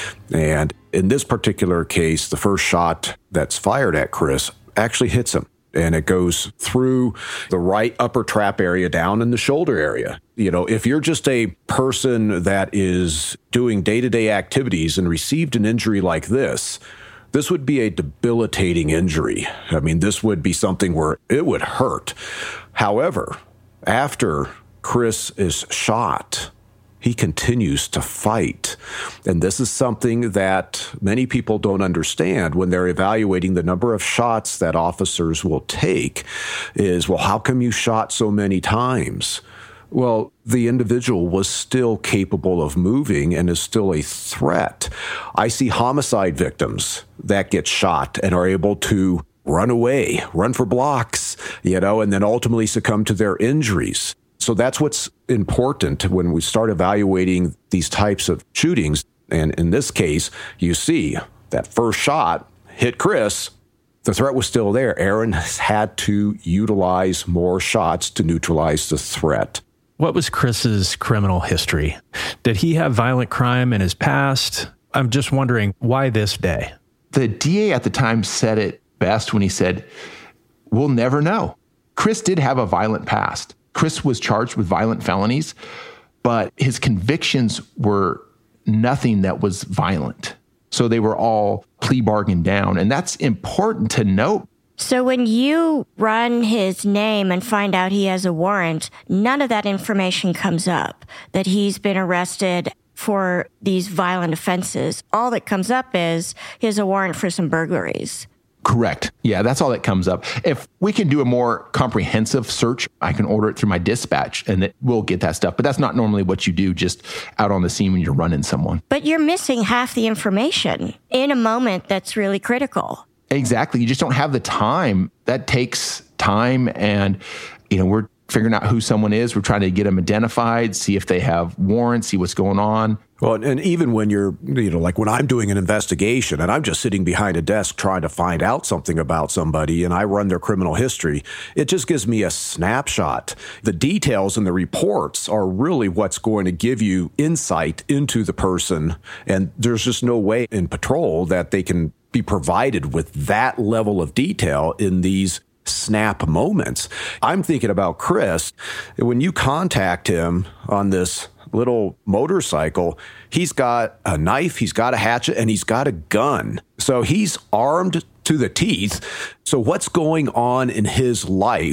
And in this particular case, the first shot that's fired at Chris actually hits him. And it goes through the right upper trap area down in the shoulder area. You know, if you're just a person that is doing day-to-day activities and received an injury like this, this would be a debilitating injury. I mean, this would be something where it would hurt. However, after Chris is shot, he continues to fight. And this is something that many people don't understand when they're evaluating the number of shots that officers will take is, well, how come you shot so many times? Well, the individual was still capable of moving and is still a threat. I see homicide victims that get shot and are able to run away, run for blocks, you know, and then ultimately succumb to their injuries. So that's what's important when we start evaluating these types of shootings. And in this case, you see that first shot hit Chris. The threat was still there. Aaron has had to utilize more shots to neutralize the threat. What was Chris's criminal history? Did he have violent crime in his past? I'm just wondering, why this day? The D A at the time said it best when he said, we'll never know. Chris did have a violent past. Chris was charged with violent felonies, but his convictions were nothing that was violent. So they were all plea bargained down. And that's important to note. So when you run his name and find out he has a warrant, none of that information comes up, that he's been arrested for these violent offenses. All that comes up is he has a warrant for some burglaries. Correct. Yeah, that's all that comes up. If we can do a more comprehensive search, I can order it through my dispatch and it will get that stuff. But that's not normally what you do just out on the scene when you're running someone. But you're missing half the information in a moment that's really critical. Exactly. You just don't have the time. That takes time. And, you know, we're figuring out who someone is. We're trying to get them identified, see if they have warrants, see what's going on. Well, and even when you're, you know, like when I'm doing an investigation and I'm just sitting behind a desk trying to find out something about somebody and I run their criminal history, it just gives me a snapshot. The details and the reports are really what's going to give you insight into the person. And there's just no way in patrol that they can be provided with that level of detail in these snap moments. I'm thinking about Chris. When you contact him on this little motorcycle, he's got a knife, he's got a hatchet, and he's got a gun. So he's armed to the teeth. So what's going on in his life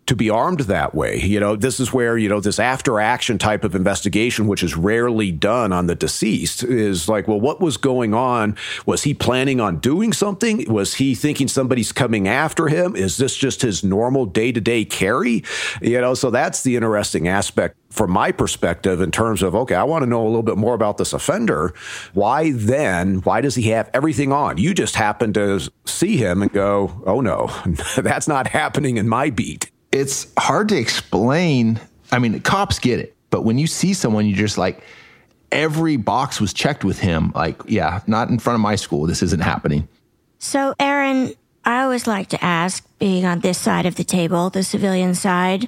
to be armed that way. You know, this is where, you know, this after action type of investigation, which is rarely done on the deceased, is like, well, what was going on? Was he planning on doing something? Was he thinking somebody's coming after him? Is this just his normal day-to-day carry? You know, so that's the interesting aspect from my perspective in terms of, okay, I want to know a little bit more about this offender. Why then, why does he have everything on? You just happen to see him and go, oh no, that's not happening in my beat. It's hard to explain. I mean, cops get it, but when you see someone, you're just like, every box was checked with him. Like, yeah, not in front of my school. This isn't happening. So, Aaron, I always like to ask, being on this side of the table, the civilian side,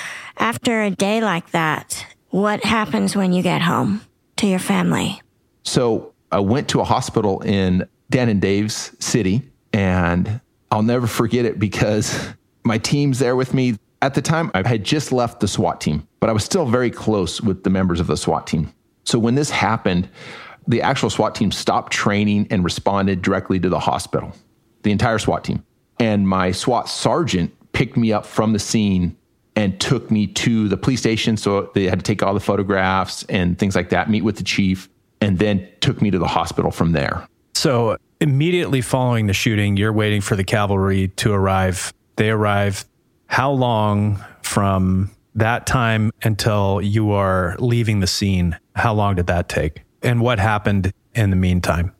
after a day like that, what happens when you get home to your family? So I went to a hospital in Dan and Dave's city, and I'll never forget it because my team's there with me. At the time, I had just left the SWAT team, but I was still very close with the members of the SWAT team. So when this happened, the actual SWAT team stopped training and responded directly to the hospital, the entire SWAT team. And my SWAT sergeant picked me up from the scene and took me to the police station. So they had to take all the photographs and things like that, meet with the chief, and then took me to the hospital from there. So immediately following the shooting, you're waiting for the cavalry to arrive. They arrive. How long from that time until you are leaving the scene? How long did that take? And what happened in the meantime?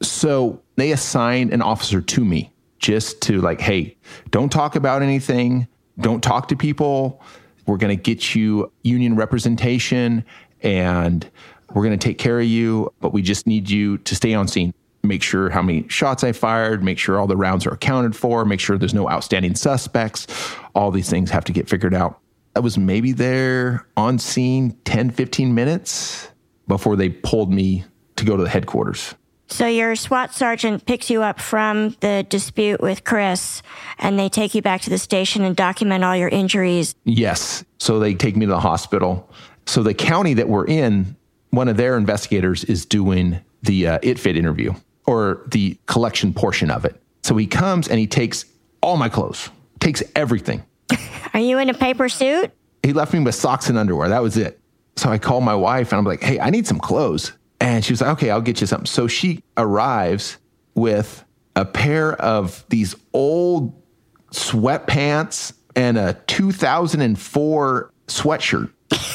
So they assigned an officer to me just to like, hey, don't talk about anything. Don't talk to people. We're going to get you union representation and we're going to take care of you. But we just need you to stay on scene. Make sure how many shots I fired, make sure all the rounds are accounted for, make sure there's no outstanding suspects. All these things have to get figured out. I was maybe there on scene ten, fifteen minutes before they pulled me to go to the headquarters. So your SWAT sergeant picks you up from the dispute with Chris, and they take you back to the station and document all your injuries. Yes. So they take me to the hospital. So the county that we're in, one of their investigators is doing the uh, I T F I T interview, or the collection portion of it. So he comes and he takes all my clothes, takes everything. Are you in a paper suit? He left me with socks and underwear. That was it. So I called my wife and I'm like, hey, I need some clothes. And she was like, okay, I'll get you something. So she arrives with a pair of these old sweatpants and a two thousand four sweatshirt.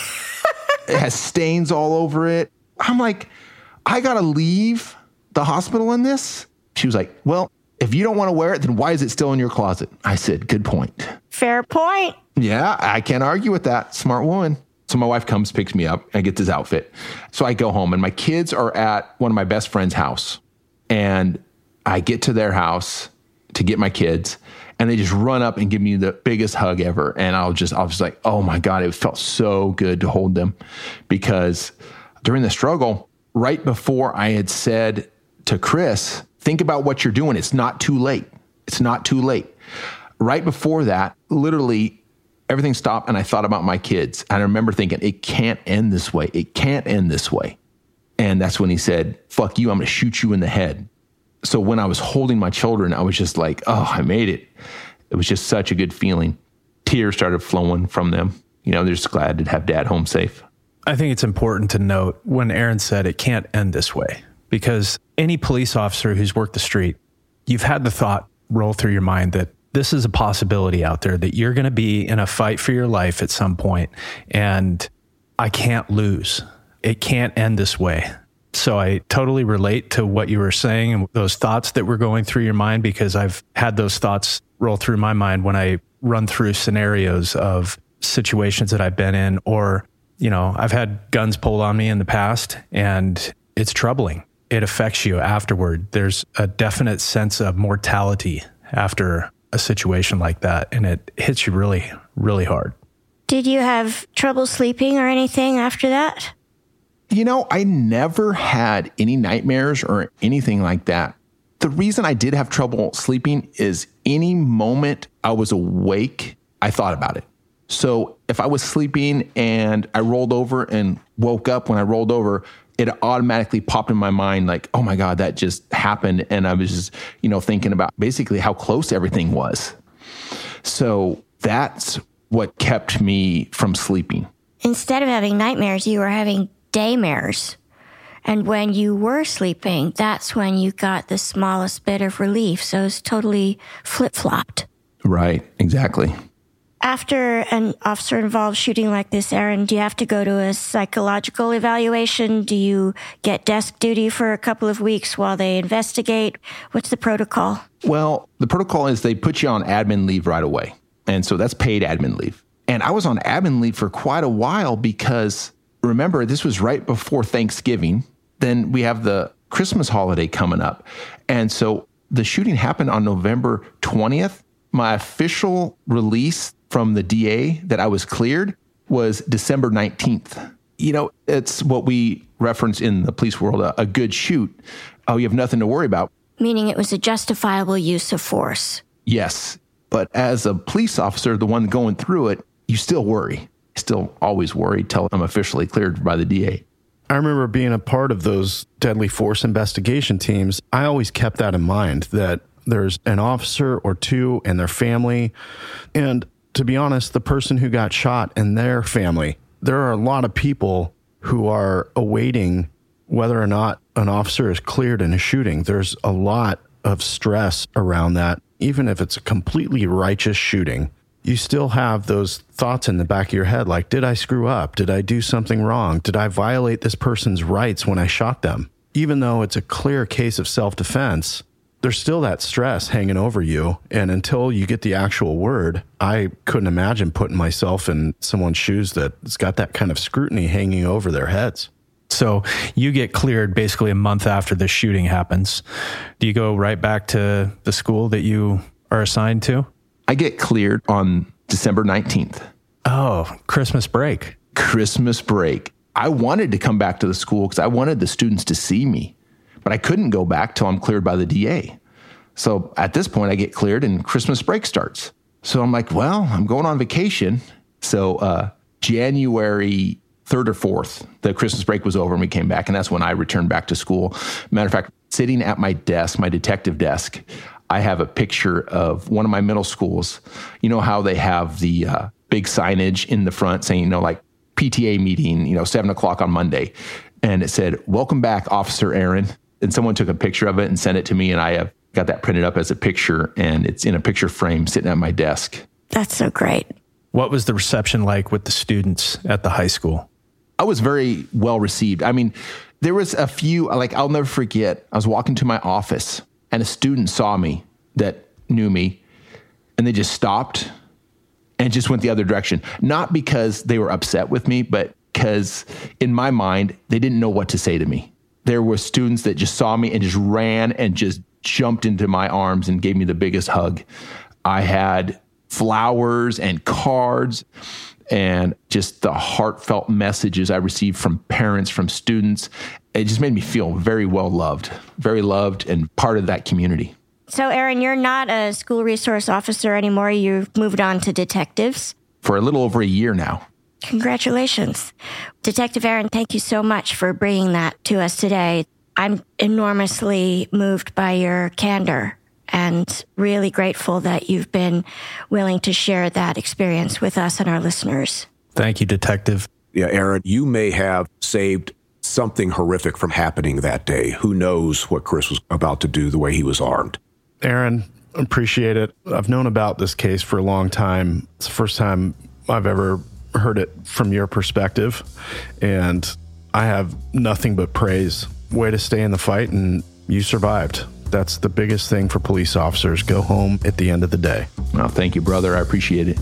It has stains all over it. I'm like, I got to leave the hospital in this? She was like, well, if you don't want to wear it, then why is it still in your closet? I said, good point. Fair point. Yeah, I can't argue with that. Smart woman. So my wife comes, picks me up, and gets this outfit. So I go home, and my kids are at one of my best friend's house. And I get to their house to get my kids, and they just run up and give me the biggest hug ever. And I'll just, I was like, oh my God, it felt so good to hold them. Because during the struggle, right before I had said to Chris, think about what you're doing. It's not too late. It's not too late. Right before that, literally everything stopped and I thought about my kids. And I remember thinking, it can't end this way. It can't end this way. And that's when he said, fuck you, I'm going to shoot you in the head. So when I was holding my children, I was just like, oh, I made it. It was just such a good feeling. Tears started flowing from them. You know, they're just glad to have dad home safe. I think it's important to note when Aaron said it can't end this way, because any police officer who's worked the street, you've had the thought roll through your mind that this is a possibility out there, that you're going to be in a fight for your life at some point, and I can't lose. It can't end this way. So I totally relate to what you were saying and those thoughts that were going through your mind, because I've had those thoughts roll through my mind when I run through scenarios of situations that I've been in, or, you know, I've had guns pulled on me in the past, and it's troubling. It affects you afterward. There's a definite sense of mortality after a situation like that, and it hits you really, really hard. Did you have trouble sleeping or anything after that? You know, I never had any nightmares or anything like that. The reason I did have trouble sleeping is any moment I was awake, I thought about it. So if I was sleeping and I rolled over and woke up, when I rolled over, it automatically popped in my mind like, oh my God, that just happened. And I was just, you know, thinking about basically how close everything was. So that's what kept me from sleeping. Instead of having nightmares, you were having daymares. And when you were sleeping, that's when you got the smallest bit of relief. So it's totally flip-flopped. Right, exactly. After an officer-involved shooting like this, Aaron, do you have to go to a psychological evaluation? Do you get desk duty for a couple of weeks while they investigate? What's the protocol? Well, the protocol is they put you on admin leave right away. And so that's paid admin leave. And I was on admin leave for quite a while because, remember, this was right before Thanksgiving. Then we have the Christmas holiday coming up. And so the shooting happened on November twentieth. My official release from the D A that I was cleared was December nineteenth. You know, it's what we reference in the police world, a, a good shoot. Oh, you have nothing to worry about. Meaning it was a justifiable use of force. Yes. But as a police officer, the one going through it, you still worry. Still always worry till I'm officially cleared by the D A. I remember being a part of those deadly force investigation teams. I always kept that in mind, that there's an officer or two and their family. And to be honest, the person who got shot and their family, there are a lot of people who are awaiting whether or not an officer is cleared in a shooting. There's a lot of stress around that. Even if it's a completely righteous shooting, you still have those thoughts in the back of your head, like, did I screw up? Did I do something wrong? Did I violate this person's rights when I shot them? Even though it's a clear case of self-defense, there's still that stress hanging over you. And until you get the actual word, I couldn't imagine putting myself in someone's shoes that's got that kind of scrutiny hanging over their heads. So you get cleared basically a month after the shooting happens. Do you go right back to the school that you are assigned to? I get cleared on December nineteenth. Oh, Christmas break. Christmas break. I wanted to come back to the school because I wanted the students to see me, but I couldn't go back till I'm cleared by the D A. So at this point, I get cleared and Christmas break starts. So I'm like, well, I'm going on vacation. So uh, January third or fourth, the Christmas break was over and we came back. And that's when I returned back to school. Matter of fact, sitting at my desk, my detective desk, I have a picture of one of my middle schools. You know how they have the uh, big signage in the front saying, you know, like P T A meeting, you know, seven o'clock on Monday. And it said, welcome back, Officer Aaron. And someone took a picture of it and sent it to me. And I have got that printed up as a picture and it's in a picture frame sitting at my desk. That's so great. What was the reception like with the students at the high school? I was very well received. I mean, there was a few, like, I'll never forget. I was walking to my office and a student saw me that knew me and they just stopped and just went the other direction. Not because they were upset with me, but because in my mind, they didn't know what to say to me. There were students that just saw me and just ran and just jumped into my arms and gave me the biggest hug. I had flowers and cards and just the heartfelt messages I received from parents, from students. It just made me feel very well loved, very loved and part of that community. So, Aaron, you're not a school resource officer anymore. You've moved on to detectives. For a little over a year now. Congratulations. Detective Aaron, thank you so much for bringing that to us today. I'm enormously moved by your candor and really grateful that you've been willing to share that experience with us and our listeners. Thank you, Detective. Yeah, Aaron, you may have saved something horrific from happening that day. Who knows what Chris was about to do the way he was armed. Aaron, appreciate it. I've known about this case for a long time. It's the first time I've ever heard it from your perspective, and I have nothing but praise. Way to stay in the fight, and you survived. That's the biggest thing for police officers. Go home at the end of the day. Well, thank you, brother. I appreciate it.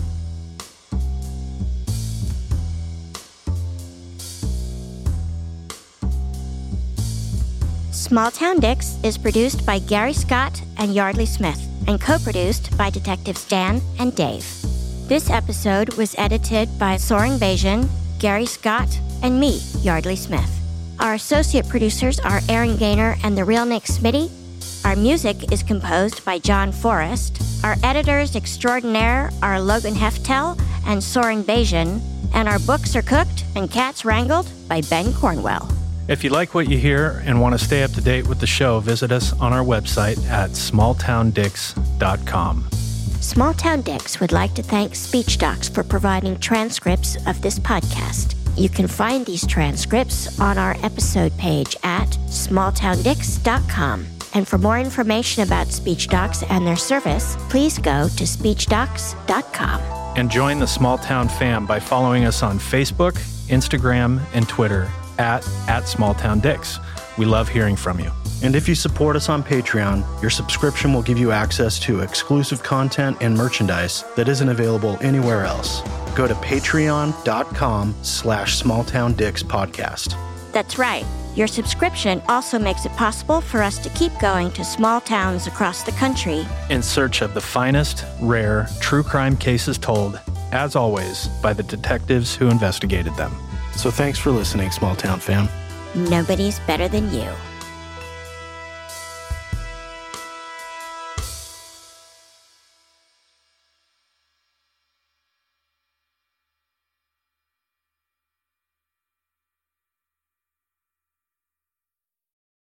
Small Town Dicks is produced by Gary Scott and Yardley Smith and co-produced by Detectives Dan and Dave. This episode was edited by Soren Bajan, Gary Scott, and me, Yardley Smith. Our associate producers are Aaron Gaynor and the real Nick Smitty. Our music is composed by John Forrest. Our editors extraordinaire are Logan Heftel and Soren Bajan. And our books are cooked and cats wrangled by Ben Cornwell. If you like what you hear and want to stay up to date with the show, visit us on our website at small town dicks dot com. Small Town Dicks would like to thank SpeechDocs for providing transcripts of this podcast. You can find these transcripts on our episode page at small town dicks dot com. And for more information about SpeechDocs and their service, please go to speech docs dot com. And join the Small Town fam by following us on Facebook, Instagram, and Twitter at, at Small Town Dicks. We love hearing from you. And if you support us on Patreon, your subscription will give you access to exclusive content and merchandise that isn't available anywhere else. Go to patreon.com slash smalltowndicks podcast. That's right. Your subscription also makes it possible for us to keep going to small towns across the country in search of the finest, rare, true crime cases told, as always, by the detectives who investigated them. So thanks for listening, Small Town fam. Nobody's better than you.